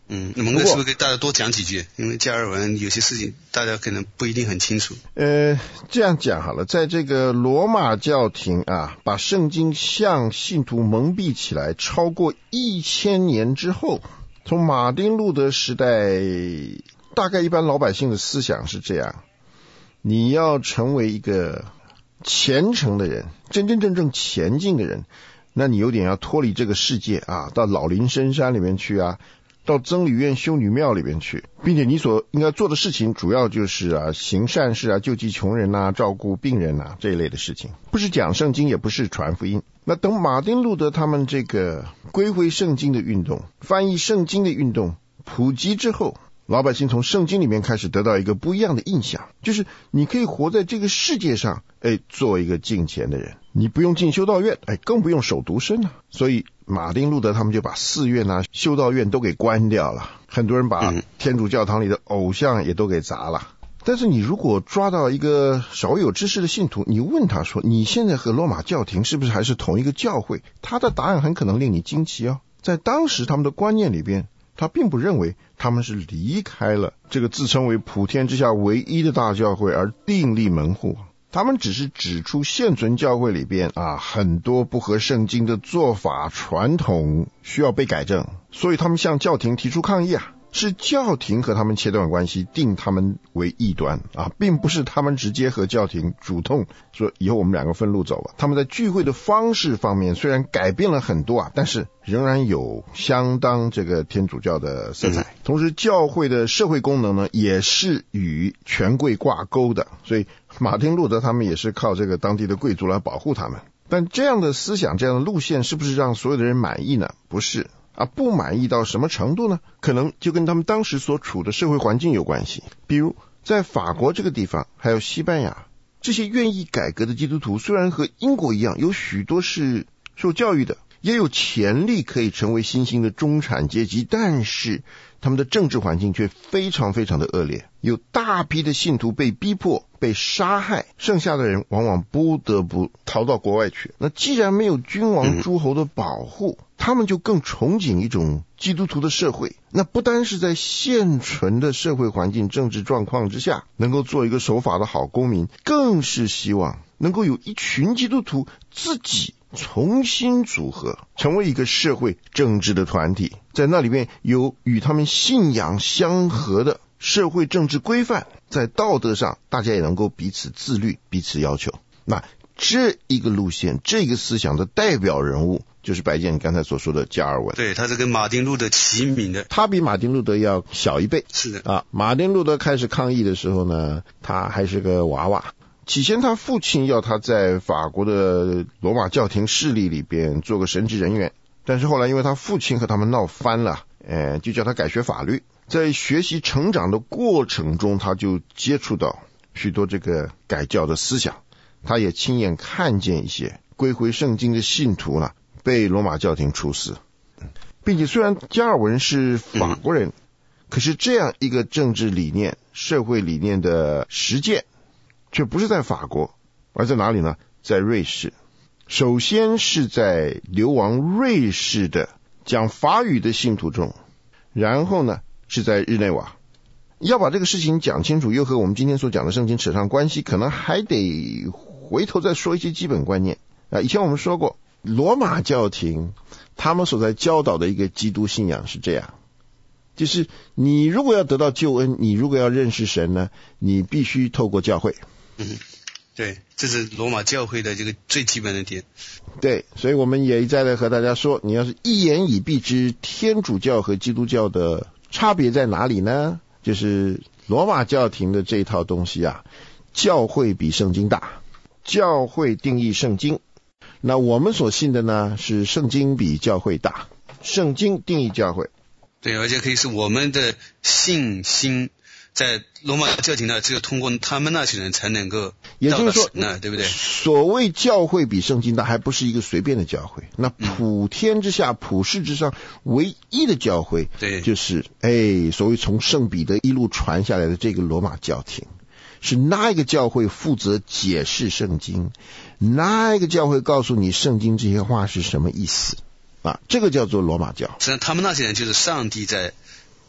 嗯，那蒙哥是不是给大家多讲几句？因为加尔文有些事情大家可能不一定很清楚。 呃，这样讲好了，在这个罗马教廷啊，把圣经向信徒蒙蔽起来超过一千年之后，从马丁路德时代，大概一般老百姓的思想是这样：你要成为一个虔诚的人，真真正正前进的人，那你有点要脱离这个世界啊，到老林深山里面去啊，到僧侣院修女庙里面去，并且你所应该做的事情主要就是啊行善事啊，救济穷人啊，照顾病人啊，这一类的事情，不是讲圣经，也不是传福音。那等马丁路德他们这个归回圣经的运动，翻译圣经的运动普及之后，老百姓从圣经里面开始得到一个不一样的印象，就是你可以活在这个世界上，哎，做一个敬虔的人，你不用进修道院，哎，更不用守独身啊。所以马丁路德他们就把寺院啊、修道院都给关掉了，很多人把天主教堂里的偶像也都给砸了。但是你如果抓到一个少有知识的信徒，你问他说你现在和罗马教廷是不是还是同一个教会，他的答案很可能令你惊奇哦。在当时他们的观念里边，他并不认为他们是离开了这个自称为普天之下唯一的大教会而另立门户，他们只是指出现存教会里边啊很多不合圣经的做法传统需要被改正，所以他们向教廷提出抗议啊，是教廷和他们切断关系，定他们为异端啊，并不是他们直接和教廷主动说以后我们两个分路走吧。他们在聚会的方式方面虽然改变了很多啊，但是仍然有相当这个天主教的色彩。同时教会的社会功能呢也是与权贵挂钩的，所以马丁路德他们也是靠这个当地的贵族来保护他们。但这样的思想，这样的路线是不是让所有的人满意呢？不是啊，不满意到什么程度呢？可能就跟他们当时所处的社会环境有关系。比如在法国这个地方，还有西班牙，这些愿意改革的基督徒虽然和英国一样，有许多是受教育的，也有潜力可以成为新兴的中产阶级，但是他们的政治环境却非常非常的恶劣，有大批的信徒被逼迫、被杀害，剩下的人往往不得不逃到国外去。那既然没有君王诸侯的保护，他们就更憧憬一种基督徒的社会，那不单是在现存的社会环境政治状况之下能够做一个守法的好公民，更是希望能够有一群基督徒自己重新组合，成为一个社会政治的团体，在那里面有与他们信仰相合的社会政治规范，在道德上大家也能够彼此自律、彼此要求。那这一个路线，这个思想的代表人物就是白健你刚才所说的加尔文。 对，他是跟马丁路德齐名的。 他比马丁路德要小一辈。 是的啊，马丁路德开始抗议的时候呢，他还是个娃娃。起先他父亲要他在法国的罗马教廷势力里边做个神职人员，但是后来因为他父亲和他们闹翻了，呃，就叫他改学法律。在学习成长的过程中，他就接触到许多这个改教的思想，他也亲眼看见一些归回圣经的信徒呢被罗马教廷处死，并且虽然加尔文是法国人，可是这样一个政治理念、社会理念的实践却不是在法国，而在哪里呢？在瑞士。首先是在流亡瑞士的讲法语的信徒中，然后呢是在日内瓦。要把这个事情讲清楚，又和我们今天所讲的圣经扯上关系，可能还得回头再说一些基本观念啊。以前我们说过，罗马教廷他们所在教导的一个基督信仰是这样，就是你如果要得到救恩，你如果要认识神呢，你必须透过教会。 嗯，对，这是罗马教会的这个最基本的点。 对，所以我们也一再的和大家说，你要是一言以蔽之，天主教和基督教的差别在哪里呢？就是罗马教廷的这一套东西啊，教会比圣经大，教会定义圣经。那我们所信的呢，是圣经比教会大，圣经定义教会。 对，而且可以是我们的信心，在罗马教廷呢，只有通过他们那些人才能够也就是说， 那对不对？ 所谓教会比圣经大，还不是一个随便的教会。那普天之下、普世之上唯一的教会， 对， 就是哎，所谓从圣彼得一路传下来的这个罗马教廷。是哪一个教会负责解释圣经？哪一个教会告诉你圣经这些话是什么意思？啊，这个叫做罗马教。 实际上他们那些人就是上帝在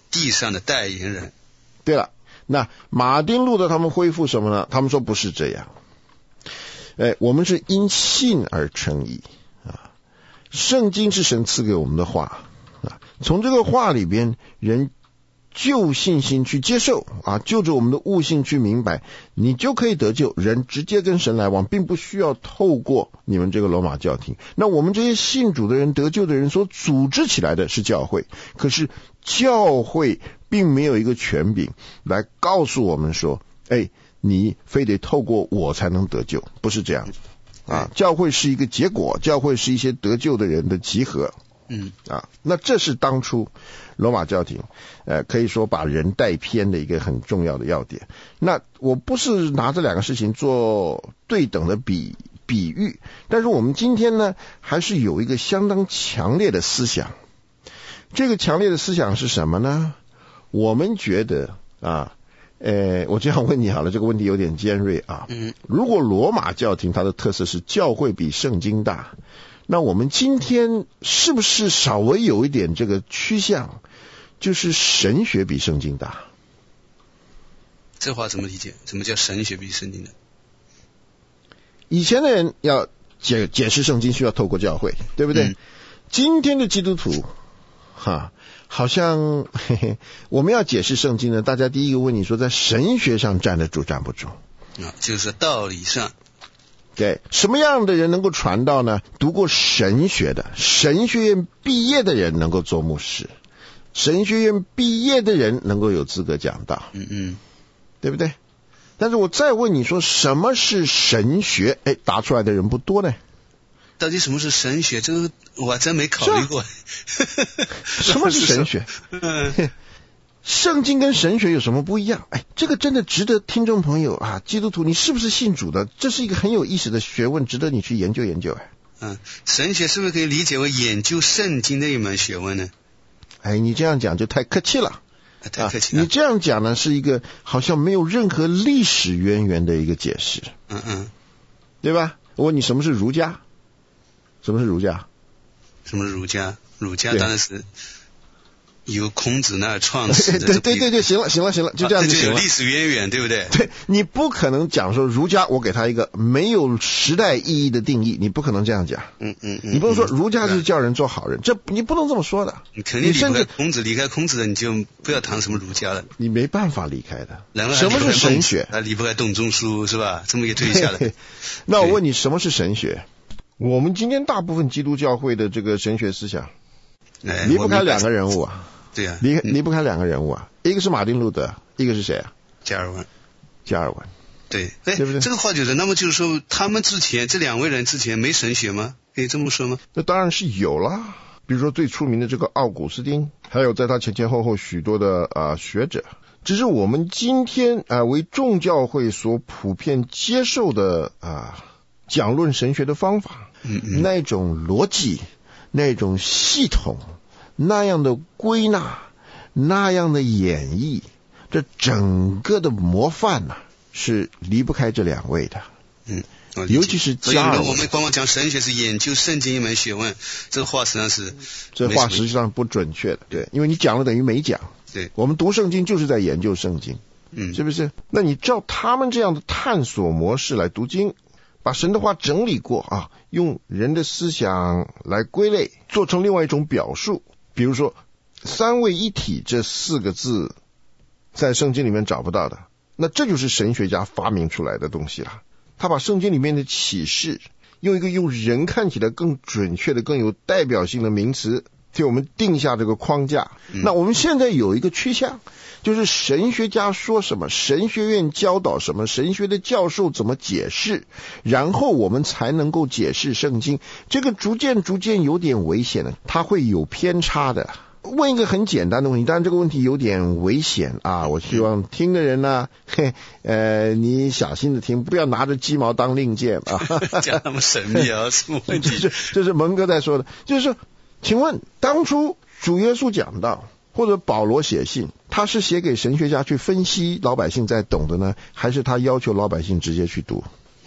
地上的代言人。 对了，那马丁路德他们恢复什么呢？他们说不是这样。哎，我们是因信而称义啊，圣经是神赐给我们的话啊，从这个话里边，人就信心去接受啊，就着我们的悟性去明白，你就可以得救。人直接跟神来往，并不需要透过你们这个罗马教廷。那我们这些信主的人、得救的人所组织起来的是教会，可是教会并没有一个权柄来告诉我们说，哎，你非得透过我才能得救，不是这样子啊。教会是一个结果，教会是一些得救的人的集合。 嗯啊，那这是当初罗马教廷呃可以说把人带偏的一个很重要的要点。那我不是拿这两个事情做对等的比比喻，但是我们今天呢还是有一个相当强烈的思想。这个强烈的思想是什么呢？我们觉得啊呃，我这样问你好了，这个问题有点尖锐啊。 嗯， 如果罗马教廷它的特色是教会比圣经大，那我们今天是不是稍微有一点这个趋向，就是神学比圣经大？ 这话怎么理解？什么叫神学比圣经大？ 以前的人要解解释圣经需要透过教会，对不对？嗯、今天的基督徒哈，好像嘿嘿，我们要解释圣经呢，大家第一个问你说，在神学上站得住站不住？ 啊，就是道理上。 对，什么样的人能够传道呢？读过神学的，神学院毕业的人能够做牧师，神学院毕业的人能够有资格讲道， 嗯嗯， 对不对？但是我再问你说什么是神学，哎，答出来的人不多呢。 到底什么是神学？这个我还真没考虑过。 什么是神学？圣经跟神学有什么不一样？哎，这个真的值得听众朋友啊，基督徒，你是不是信主的？这是一个很有意思的学问，值得你去研究研究。哎， 嗯，神学是不是可以理解为研究圣经的一门学问呢？ 哎，你这样讲就太客气了。 太客气了、 啊。你这样讲呢，是一个好像没有任何历史渊源的一个解释。 嗯嗯， 对吧？我问你，什么是儒家？什么是儒家？ 什么是儒家？儒家当然是由孔子那儿创始的。 对对对对，行了行了行了，就这样就行了。 啊、这就有历史渊源，对不对？ 对，你不可能讲说儒家，我给他一个没有时代意义的定义，你不可能这样讲。 嗯嗯嗯， 你不能说儒家就是叫人做好人，这你不能这么说的。 你肯定离不开孔子，离开孔子的你就不要谈什么儒家了。 你没办法离开的。 然什么是神学？ 他离不开董仲舒，是吧？这么一推下来。 那我问你，什么是神学？我们今天大部分基督教会的这个神学思想， 哎、 离不开两个人物啊。 对呀、啊， 离离不开两个人物啊，一个是马丁路德，一个是谁啊？ 加尔文。 加尔文。 对，哎， 对不对？ 这个话就是，那么就是说，他们之前这两位人之前没神学吗？可以这么说吗？ 那当然是有啦。比如说最出名的这个奥古斯丁，还有在他前前后后许多的啊、呃、学者。只是我们今天啊、呃、为众教会所普遍接受的啊、呃、讲论神学的方法， 嗯嗯， 那种逻辑，那种系统，那样的归纳，那样的演绎，这整个的模范呢、啊，是离不开这两位的。 嗯， 尤其是加尔文。 我们光光讲神学是研究圣经一门学问，这话实际上是这话实际上不准确的，对，因为你讲了等于没讲。 对， 我们读圣经就是在研究圣经， 嗯， 是不是？那你照他们这样的探索模式来读经，把神的话整理过啊，用人的思想来归类，做成另外一种表述。比如说三位一体这四个字在圣经里面找不到的，那这就是神学家发明出来的东西了。他把圣经里面的启示用一个用人看起来更准确的更有代表性的名词替我们定下这个框架、嗯、那我们现在有一个趋向，就是神学家说什么，神学院教导什么，神学的教授怎么解释，然后我们才能够解释圣经。这个逐渐逐渐有点危险了，它会有偏差的。问一个很简单的问题，当然这个问题有点危险啊，我希望听的人呢，嘿，呃，你小心的听，不要拿着鸡毛当令箭啊。 讲那么神秘啊，什么问题？ 这是这是蒙哥在说的，就是说，请问当初主耶稣讲道或者保罗写信，他是写给神学家去分析老百姓在懂的呢，还是他要求老百姓直接去读？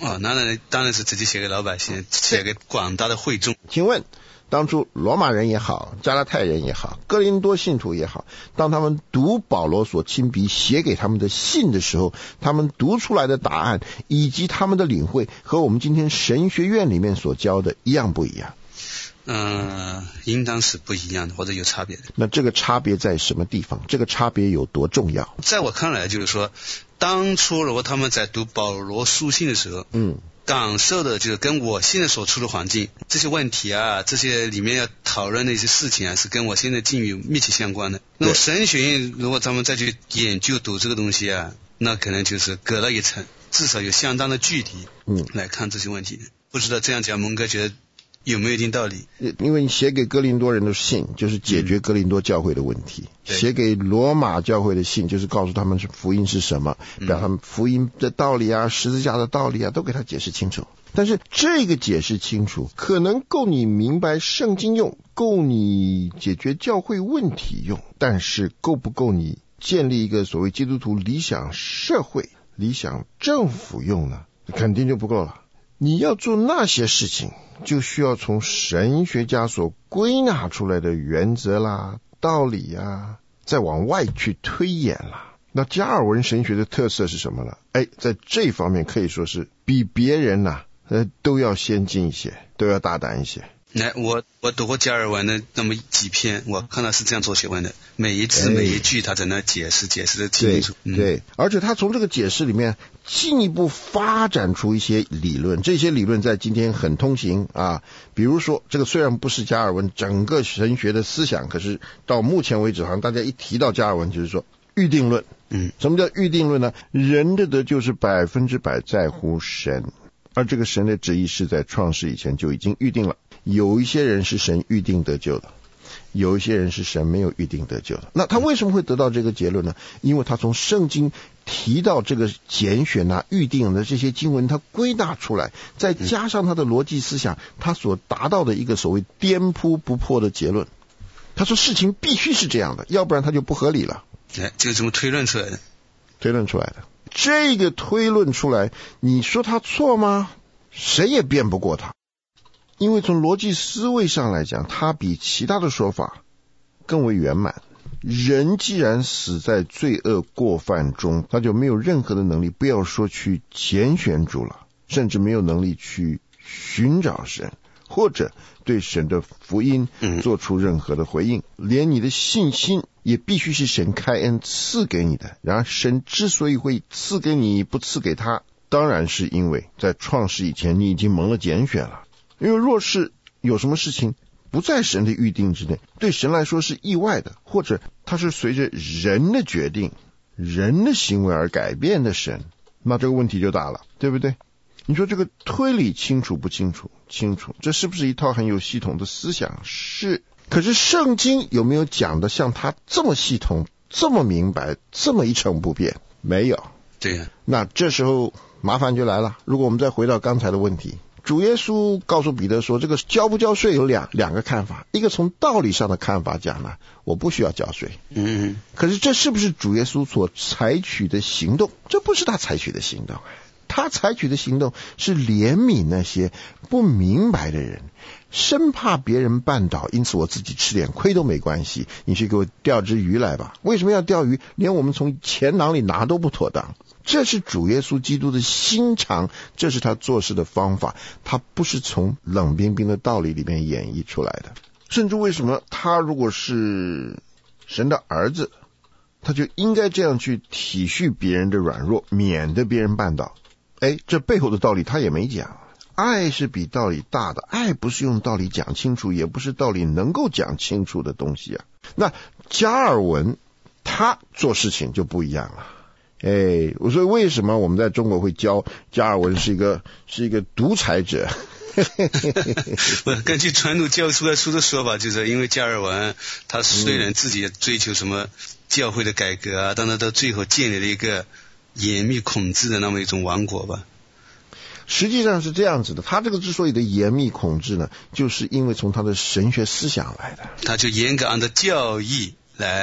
哦，那那当然是直接写给老百姓，写给广大的会众。 请问当初罗马人也好，加拉太人也好，哥林多信徒也好，当他们读保罗所亲笔写给他们的信的时候，他们读出来的答案以及他们的领会和我们今天神学院里面所教的一样不一样？ 嗯、呃，应当是不一样的，或者有差别的。 那这个差别在什么地方？这个差别有多重要？ 在我看来，就是说，当初如果他们在读保罗书信的时候，嗯，感受的就是跟我现在所处的环境，这些问题啊，这些里面要讨论的一些事情啊，是跟我现在境遇密切相关的。那么神学院如果他们再去研究读这个东西啊，那可能就是隔了一层，至少有相当的距离，嗯，来看这些问题。不知道这样讲，蒙哥觉得有没有一定道理？ 因为你写给哥林多人的信就是解决哥林多教会的问题，嗯、写给罗马教会的信就是告诉他们是福音是什么，让他们福音的道理啊，十字架的道理啊，都给他解释清楚。但是这个解释清楚可能够你明白圣经用，够你解决教会问题用，但是够不够你建立一个所谓基督徒理想社会、理想政府用呢？肯定就不够了。你要做那些事情，就需要从神学家所归纳出来的原则啦、道理啊，再往外去推演啦。那加尔文神学的特色是什么呢？哎，在这方面可以说是比别人呐、啊，呃，都要先进一些，都要大胆一些。 来，我我读过加尔文的那么几篇，我看到是这样做学问的，每一字每一句他在那解释，解释的清楚。 对，对、嗯，而且他从这个解释里面进一步发展出一些理论，这些理论在今天很通行啊。比如说，这个虽然不是加尔文整个神学的思想，可是到目前为止，好像大家一提到加尔文就是说预定论。嗯，什么叫预定论呢？人的得救是百分之百在乎神，而这个神的旨意是在创世以前就已经预定了。有一些人是神预定得救的，有一些人是神没有预定得救的。那他为什么会得到这个结论呢？因为他从圣经提到这个拣选啊、预定的这些经文，他归纳出来，再加上他的逻辑思想，他所达到的一个所谓颠扑不破的结论。他说事情必须是这样的，要不然他就不合理了。 哎，就这么推论出来的， 推论出来的。这个推论出来，你说他错吗？谁也辩不过他。因为从逻辑思维上来讲，它比其他的说法更为圆满。人既然死在罪恶过犯中，他就没有任何的能力，不要说去拣选主了，甚至没有能力去寻找神，或者对神的福音做出任何的回应。连你的信心也必须是神开恩赐给你的。然而神之所以会赐给你，不赐给他，当然是因为在创世以前你已经蒙了拣选了。因为若是有什么事情不在神的预定之内，对神来说是意外的，或者它是随着人的决定、人的行为而改变的神，那这个问题就大了，对不对？你说这个推理清楚不清楚？清楚。这是不是一套很有系统的思想？是。可是圣经有没有讲的像他这么系统、这么明白、这么一成不变？没有。 对呀。 那这时候麻烦就来了。如果我们再回到刚才的问题，主耶稣告诉彼得说，这个交不交税有两两个看法，一个从道理上的看法讲呢，我不需要交税。嗯，可是这是不是主耶稣所采取的行动？这不是他采取的行动，他采取的行动是怜悯那些不明白的人，生怕别人绊倒，因此我自己吃点亏都没关系，你去给我钓只鱼来吧。为什么要钓鱼？连我们从钱囊里拿都不妥当。这是主耶稣基督的心肠，这是他做事的方法，他不是从冷冰冰的道理里面演绎出来的。甚至为什么他如果是神的儿子，他就应该这样去体恤别人的软弱，免得别人绊倒。哎，这背后的道理他也没讲。爱是比道理大的，爱不是用道理讲清楚，也不是道理能够讲清楚的东西啊。那加尔文他做事情就不一样了。哎，所以为什么我们在中国会教加尔文是一个是一个独裁者？ 不，根据传统教出来书的说法，就是因为加尔文他虽然自己追求什么教会的改革啊，但他到最后建立了一个严密统治的那么一种王国吧。 实际上是这样子的，他这个之所以的严密统治呢，就是因为从他的神学思想来的， 他就严格按照教义来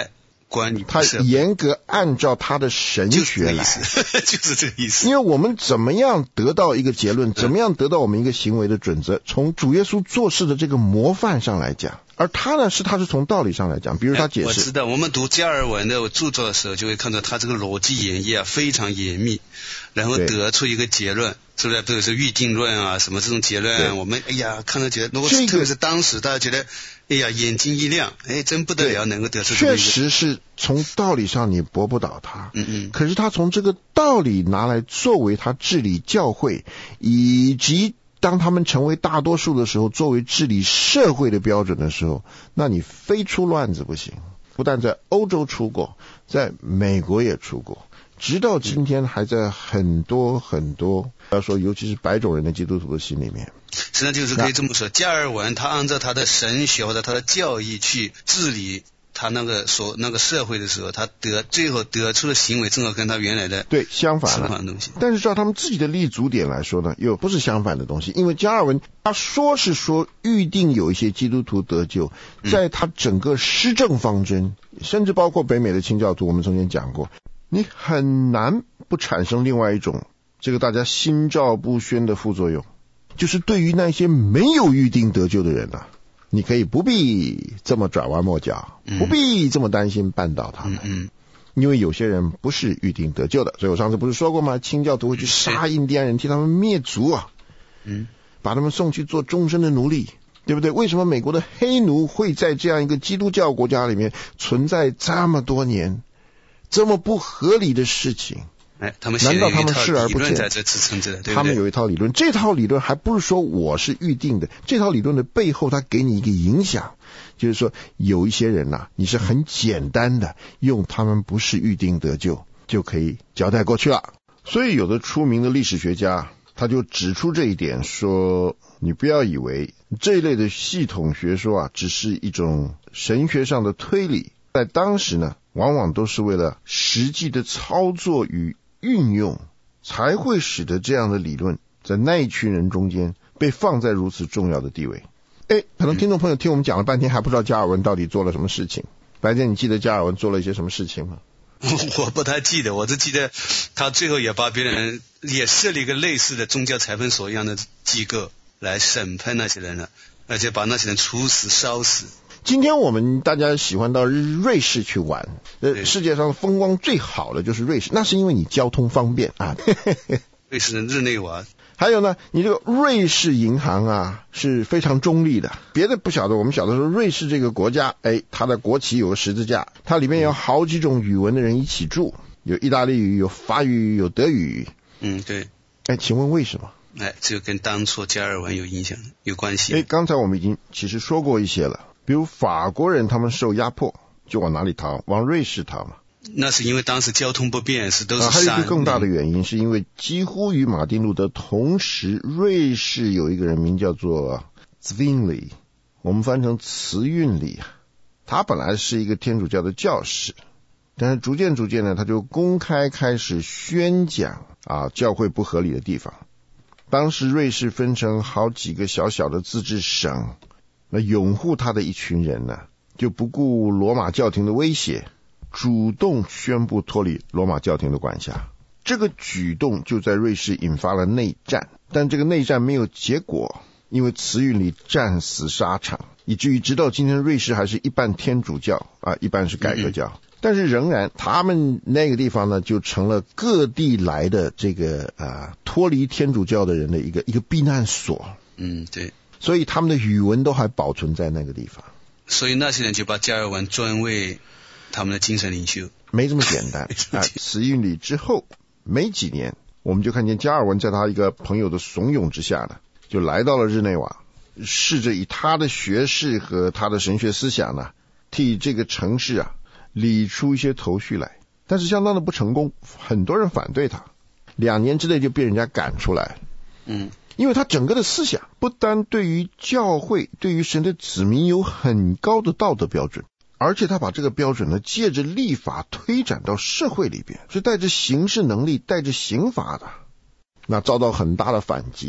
管理， 他严格按照他的神学来， 就是这个意思。 因为我们怎么样得到一个结论，怎么样得到我们一个行为的准则，从主耶稣做事的这个模范上来讲，而他呢是他是从道理上来讲，比如他解释， 我知道，我们读加尔文的著作的时候，就会看到他这个逻辑演绎啊非常严密，然后得出一个结论，是不是？比如说预定论啊，什么这种结论，我们哎呀看到觉得，如果是、这个、特别是当时大家觉得，哎呀眼睛一亮，哎真不得了，能够得出这个。 确实是从道理上你驳不倒他， 嗯嗯。 可是他从这个道理拿来作为他治理教会，以及当他们成为大多数的时候，作为治理社会的标准的时候，那你非出乱子不行。不但在欧洲出过，在美国也出过，直到今天还在很多很多，要说尤其是白种人的基督徒的心里面。 实际上就是可以这么说，加尔文他按照他的神学或者他的教义去治理他那个所那个社会的时候，他得最后得出的行为正好跟他原来的对相反的东西。 但是照他们自己的立足点来说呢，又不是相反的东西。因为加尔文他说是说预定有一些基督徒得救，在他整个施政方针，嗯、甚至包括北美的清教徒，我们曾经讲过，你很难不产生另外一种这个大家心照不宣的副作用，就是对于那些没有预定得救的人啊，你可以不必这么转弯抹角，不必这么担心绊倒他们， 嗯嗯， 因为有些人不是预定得救的。所以我上次不是说过吗？清教徒会去杀印第安人，替他们灭族啊， 嗯， 把他们送去做终身的奴隶，对不对？为什么美国的黑奴会在这样一个基督教国家里面存在这么多年，这么不合理的事情？ 哎，他们难道他们视而不见？ 在这支撑着的，对不对？ 他们有一套理论，这套理论还不是说我是预定的，这套理论的背后，它给你一个影响，就是说有一些人呐、啊，你是很简单的用他们不是预定得救就可以交代过去了。所以有的出名的历史学家他就指出这一点，说你不要以为这一类的系统学说啊，只是一种神学上的推理，在当时呢，往往都是为了实际的操作与运用，才会使得这样的理论在那一群人中间被放在如此重要的地位。诶，可能听众朋友听我们讲了半天还不知道加尔文到底做了什么事情。白健，你记得加尔文做了一些什么事情吗？ 我不太记得，我只记得他最后也把别人也设立一个类似的宗教裁判所一样的机构来审判那些人了，而且把那些人处死烧死。 今天我们大家喜欢到瑞士去玩，呃，世界上风光最好的就是瑞士，那是因为你交通方便啊。 瑞士的日内瓦， 还有呢，你这个瑞士银行啊是非常中立的，别的不晓得，我们晓得说瑞士这个国家，哎，它的国旗有个十字架，它里面有好几种语文的人一起住，有意大利语，有法语，有德语。 嗯，对。 哎，请问为什么？ 哎，这个跟当初加尔文有影响，有关系。 哎，刚才我们已经其实说过一些了。比如法国人他们受压迫就往哪里逃？往瑞士逃嘛。 那是因为当时交通不便，是都是山、啊、 还有一个更大的原因，是因为几乎与马丁路德同时，瑞士有一个人名叫做 Zwingli， 我们翻成慈运里，他本来是一个天主教的教士，但是逐渐逐渐呢，他就公开开始宣讲啊教会不合理的地方。当时瑞士分成好几个小小的自治省，那拥护他的一群人呢，就不顾罗马教廷的威胁，主动宣布脱离罗马教廷的管辖。这个举动就在瑞士引发了内战，但这个内战没有结果，因为慈运里战死沙场，以至于直到今天瑞士还是一半天主教啊，一半是改革教。嗯，但是仍然他们那个地方呢，就成了各地来的这个啊脱离天主教的人的一个一个避难所。 嗯，对。所以他们的语文都还保存在那个地方。 所以那些人就把加尔文专为他们的精神领袖。 没这么简单啊！慈运里之后没几年，我们就看见加尔文在他一个朋友的怂恿之下呢，就来到了日内瓦，试着以他的学识和他的神学思想呢，替这个城市啊理出一些头绪来。但是相当的不成功，很多人反对他，两年之内就被人家赶出来。 嗯， 因为他整个的思想不单对于教会，对于神的子民有很高的道德标准，而且他把这个标准呢借着立法推展到社会里边，是带着刑事能力，带着刑罚的，那遭到很大的反击。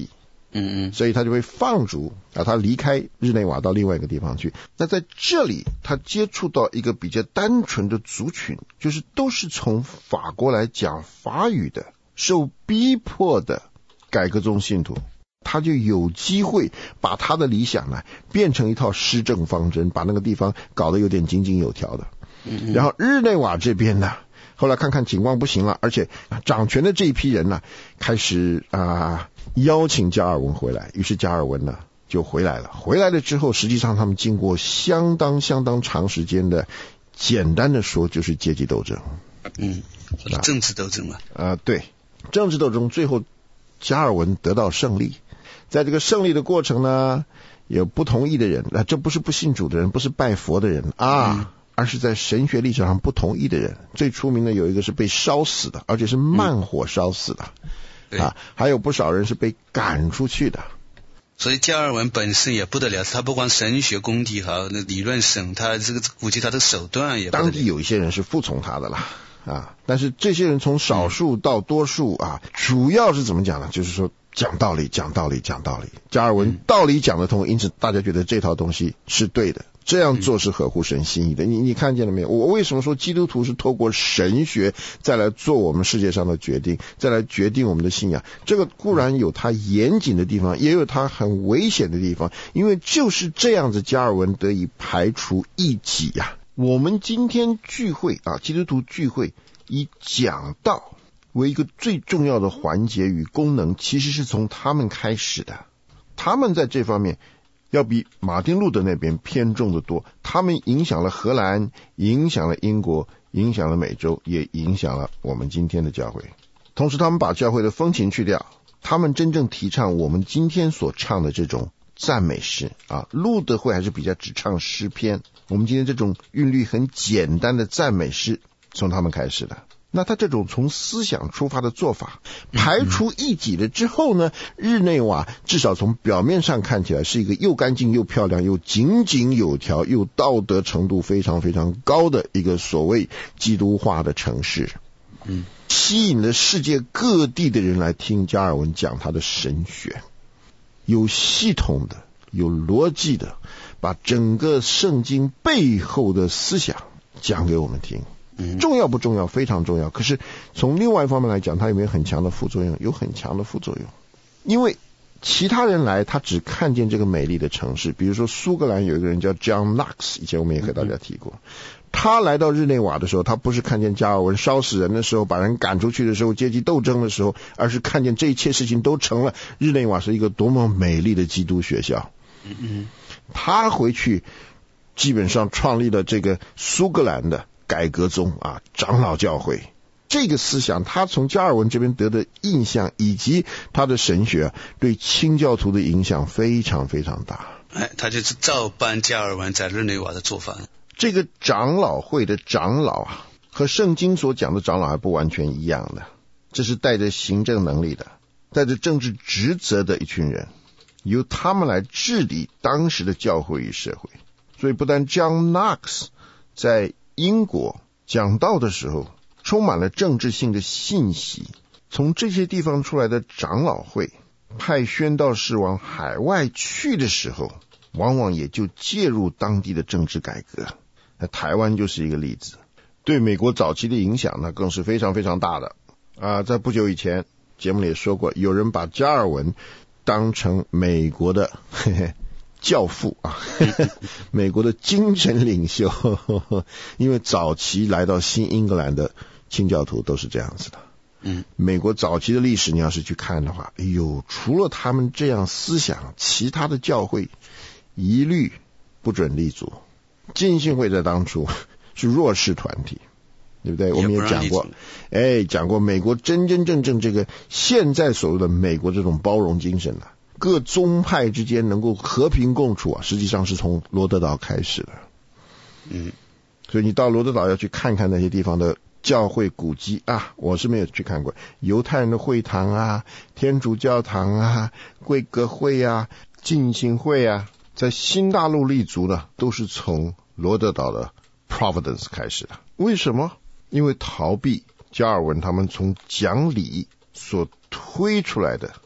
嗯嗯， 所以他就会放逐啊，他离开日内瓦到另外一个地方去。那在这里，他接触到一个比较单纯的族群，就是都是从法国来讲法语的、受逼迫的改革宗信徒，他就有机会把他的理想呢变成一套施政方针，把那个地方搞得有点井井有条的。嗯嗯，然后日内瓦这边呢，后来看看情况不行了，而且掌权的这一批人呢，开始啊邀请加尔文回来，于是加尔文呢就回来了。回来了之后，实际上他们经过相当相当长时间的，简单的说就是阶级斗争。 嗯，政治斗争嘛。 啊，对，政治斗争，最后加尔文得到胜利。在这个胜利的过程呢，有不同意的人，那这不是不信主的人，不是拜佛的人啊。嗯，而是在神学立场上不同意的人。最出名的有一个是被烧死的，而且是慢火烧死的。嗯，啊，还有不少人是被赶出去的。 所以加尔文本身也不得了，他不光神学功底好，那理论省，他这个估计他的手段也不得了。 当地有一些人是服从他的啦，啊，但是这些人从少数到多数啊，主要是怎么讲呢？就是说讲道理，讲道理，讲道理。加尔文道理讲得通，因此大家觉得这套东西是对的。这样做是合乎神心意的。你你看见了没有？我为什么说基督徒是透过神学再来做我们世界上的决定，再来决定我们的信仰？这个固然有它严谨的地方，也有它很危险的地方，因为就是这样子，加尔文得以排除异己呀。我们今天聚会啊，基督徒聚会以讲道为一个最重要的环节与功能，其实是从他们开始的。他们在这方面要比马丁路德那边偏重的多，他们影响了荷兰，影响了英国，影响了美洲，也影响了我们今天的教会。同时他们把教会的风情去掉，他们真正提倡我们今天所唱的这种赞美诗啊，路德会还是比较只唱诗篇，我们今天这种韵律很简单的赞美诗从他们开始的。那他这种从思想出发的做法，排除异己了之后呢，日内瓦至少从表面上看起来是一个又干净又漂亮又井井有条又道德程度非常非常高的一个所谓基督化的城市。嗯，吸引了世界各地的人来听加尔文讲他的神学，有系统的，有逻辑的，把整个圣经背后的思想讲给我们听。重要不重要？非常重要。可是从另外一方面来讲，它有没有很强的副作用？有很强的副作用。因为其他人来，他只看见这个美丽的城市。比如说苏格兰有一个人叫 John Knox， 以前我们也和大家提过。他来到日内瓦的时候，他不是看见加尔文烧死人的时候，把人赶出去的时候，阶级斗争的时候，而是看见这一切事情都成了日内瓦是一个多么美丽的基督学校。他回去基本上创立了这个苏格兰的改革宗啊，长老教会。这个思想他从加尔文这边得的印象以及他的神学、啊、对清教徒的影响非常非常大。 哎，他就是照搬加尔文在日内瓦的做法。 这个长老会的长老啊，和圣经所讲的长老还不完全一样的，这是带着行政能力的，带着政治职责的一群人，由他们来治理当时的教会与社会。所以不但 John Knox 在英国讲道的时候充满了政治性的信息，从这些地方出来的长老会派宣道士往海外去的时候，往往也就介入当地的政治改革。那台湾就是一个例子，对美国早期的影响那更是非常非常大的啊！在不久以前节目里也说过，有人把加尔文当成美国的嘿嘿教父啊，美国的精神领袖，呵呵，因为早期来到新英格兰的清教徒都是这样子的。嗯，美国早期的历史你要是去看的话，哎呦，除了他们这样思想，其他的教会一律不准立足。浸信会在当初是弱势团体，对不对？我们也讲过，哎，讲过美国真真正正这个现在所谓的美国这种包容精神啊，各宗派之间能够和平共处啊，实际上是从罗德岛开始的。嗯，所以你到罗德岛要去看看那些地方的教会古迹啊，我是没有去看过，犹太人的会堂啊，天主教堂啊，贵格会啊，浸信会啊，在新大陆立足呢，都是从罗德岛的 Providence 开始的。为什么？因为逃避加尔文他们从讲理所推出来的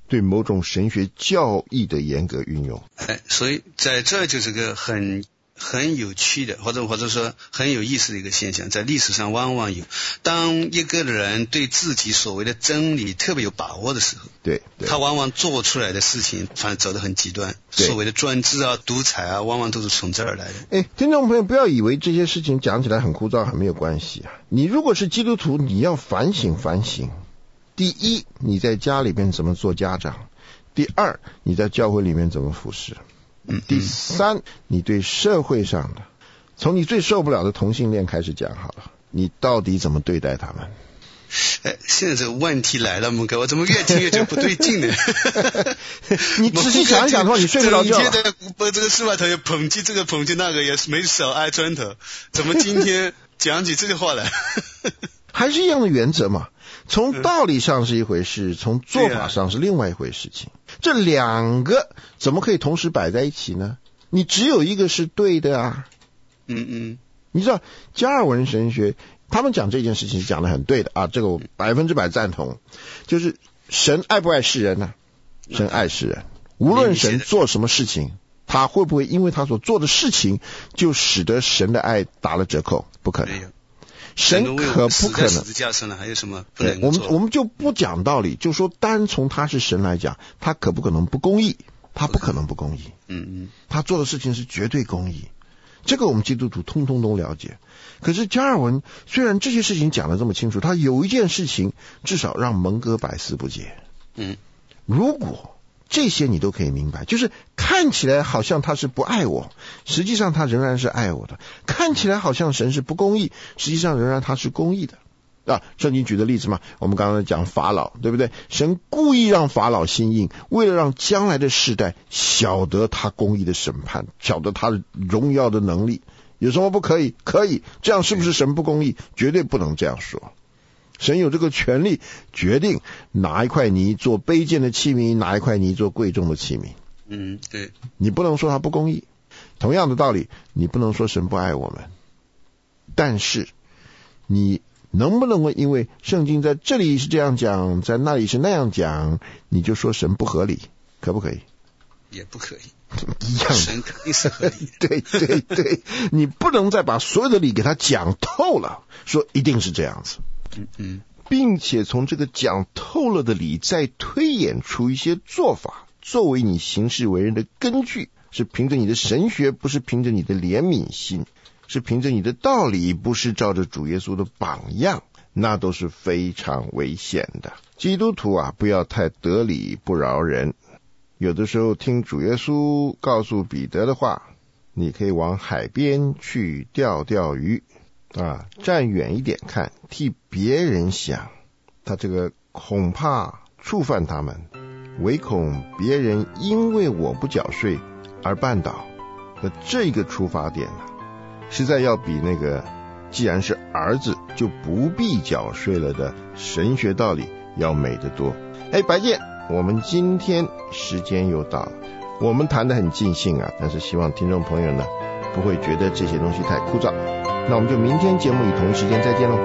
对某种神学教义的严格运用。 哎，所以在这就是个很很有趣的，或者或者说很有意思的一个现象，在历史上往往有，当一个人对自己所谓的真理特别有把握的时候， 对，对他往往做出来的事情反而走得很极端，所谓的专制啊、独裁啊，往往都是从这儿来的。 哎，听众朋友，不要以为这些事情讲起来很枯燥，很没有关系啊。你如果是基督徒，你要反省反省。第一，你在家里面怎么做家长；第二，你在教会里面怎么服侍； 嗯， 第三，你对社会上的，从你最受不了的同性恋开始讲好了，你到底怎么对待他们？ 哎，现在这个问题来了，孟哥，我怎么越听越觉得不对劲呢？ 你仔细想一想的话，你睡不着觉了。 整天在这个室外头也捧起这个捧起那个，也是没少挨砖头。怎么今天讲起这个话来？ 还是一样的原则嘛。从道理上是一回事，从做法上是另外一回事情。这两个怎么可以同时摆在一起呢？你只有一个是对的啊。 嗯嗯。 你知道加尔文神学他们讲这件事情讲得很对的啊，这个我百分之百赞同。就是神爱不爱世人呢？神爱世人，无论神做什么事情，他会不会因为他所做的事情就使得神的爱打了折扣？不可能。神可不可能？ 十字架上了还有什么不能做？ 我们我们就不讲道理，就说单从他是神来讲，他可不可能不公义？他不可能不公义。 嗯嗯， 他做的事情是绝对公义，这个我们基督徒通通都了解。可是加尔文虽然这些事情讲得这么清楚，他有一件事情至少让蒙哥百思不解。 嗯， 如果这些你都可以明白，就是看起来好像他是不爱我，实际上他仍然是爱我的；看起来好像神是不公义，实际上仍然他是公义的。啊，圣经举的例子嘛，我们刚刚讲法老，对不对？神故意让法老心硬，为了让将来的世代晓得他公义的审判，晓得他的荣耀的能力。有什么不可以？可以。这样是不是神不公义？绝对不能这样说。神有这个权利决定拿一块泥做卑贱的器皿，拿一块泥做贵重的器皿。 嗯，对。 你不能说他不公义。同样的道理，你不能说神不爱我们。但是你能不能够因为圣经在这里是这样讲，在那里是那样讲，你就说神不合理？可不可以？ 也不可以。 一样的， 神肯定是合理。 对对对，你不能再把所有的理给他讲透了，说一定是这样子。 嗯嗯， 并且从这个讲透了的理再推演出一些做法，作为你行事为人的根据，是凭着你的神学，不是凭着你的怜悯心，是凭着你的道理，不是照着主耶稣的榜样，那都是非常危险的。基督徒啊，不要太得理不饶人。有的时候听主耶稣告诉彼得的话，你可以往海边去钓钓鱼啊，站远一点看，替别人想，他这个恐怕触犯他们，唯恐别人因为我不缴税而绊倒。那这个出发点呢，实在要比那个既然是儿子就不必缴税了的神学道理要美得多。哎，白健，我们今天时间又到了，我们谈得很尽兴啊，但是希望听众朋友呢不会觉得这些东西太枯燥。那我们就明天节目里同一时间再见咯。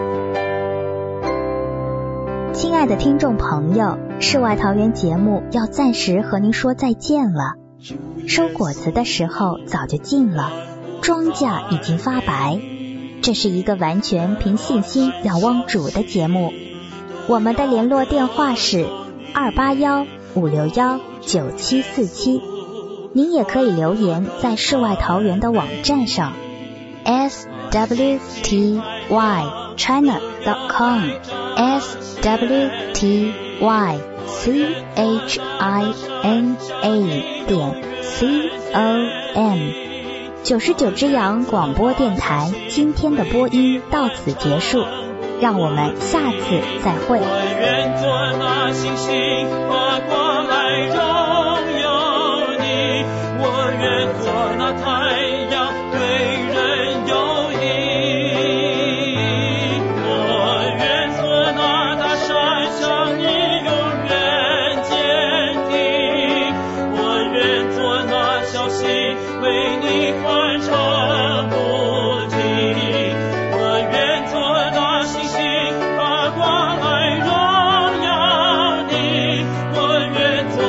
亲爱的听众朋友，世外桃源节目要暂时和您说再见了。收果子的时候早就近了，庄稼已经发白。这是一个完全凭信心仰望主的节目。我们的联络电话是二八一五六一九七四七，您也可以留言在世外桃源的网站上 s w t y china dot com s w t y c h i n a 点 c o m。 九十九只羊广播电台今天的播音到此结束，让我们下次再会。 我愿做那星星发光来荣耀你，我愿做那太阳对人有益，我愿做那大山向你永远坚定，我愿做那小溪为你欢唱不停，我愿做那星星发光来荣耀你，我愿做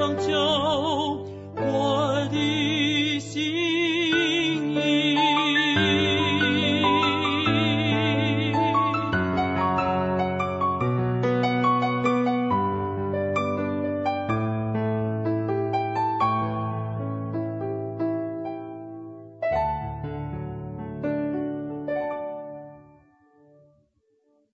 救。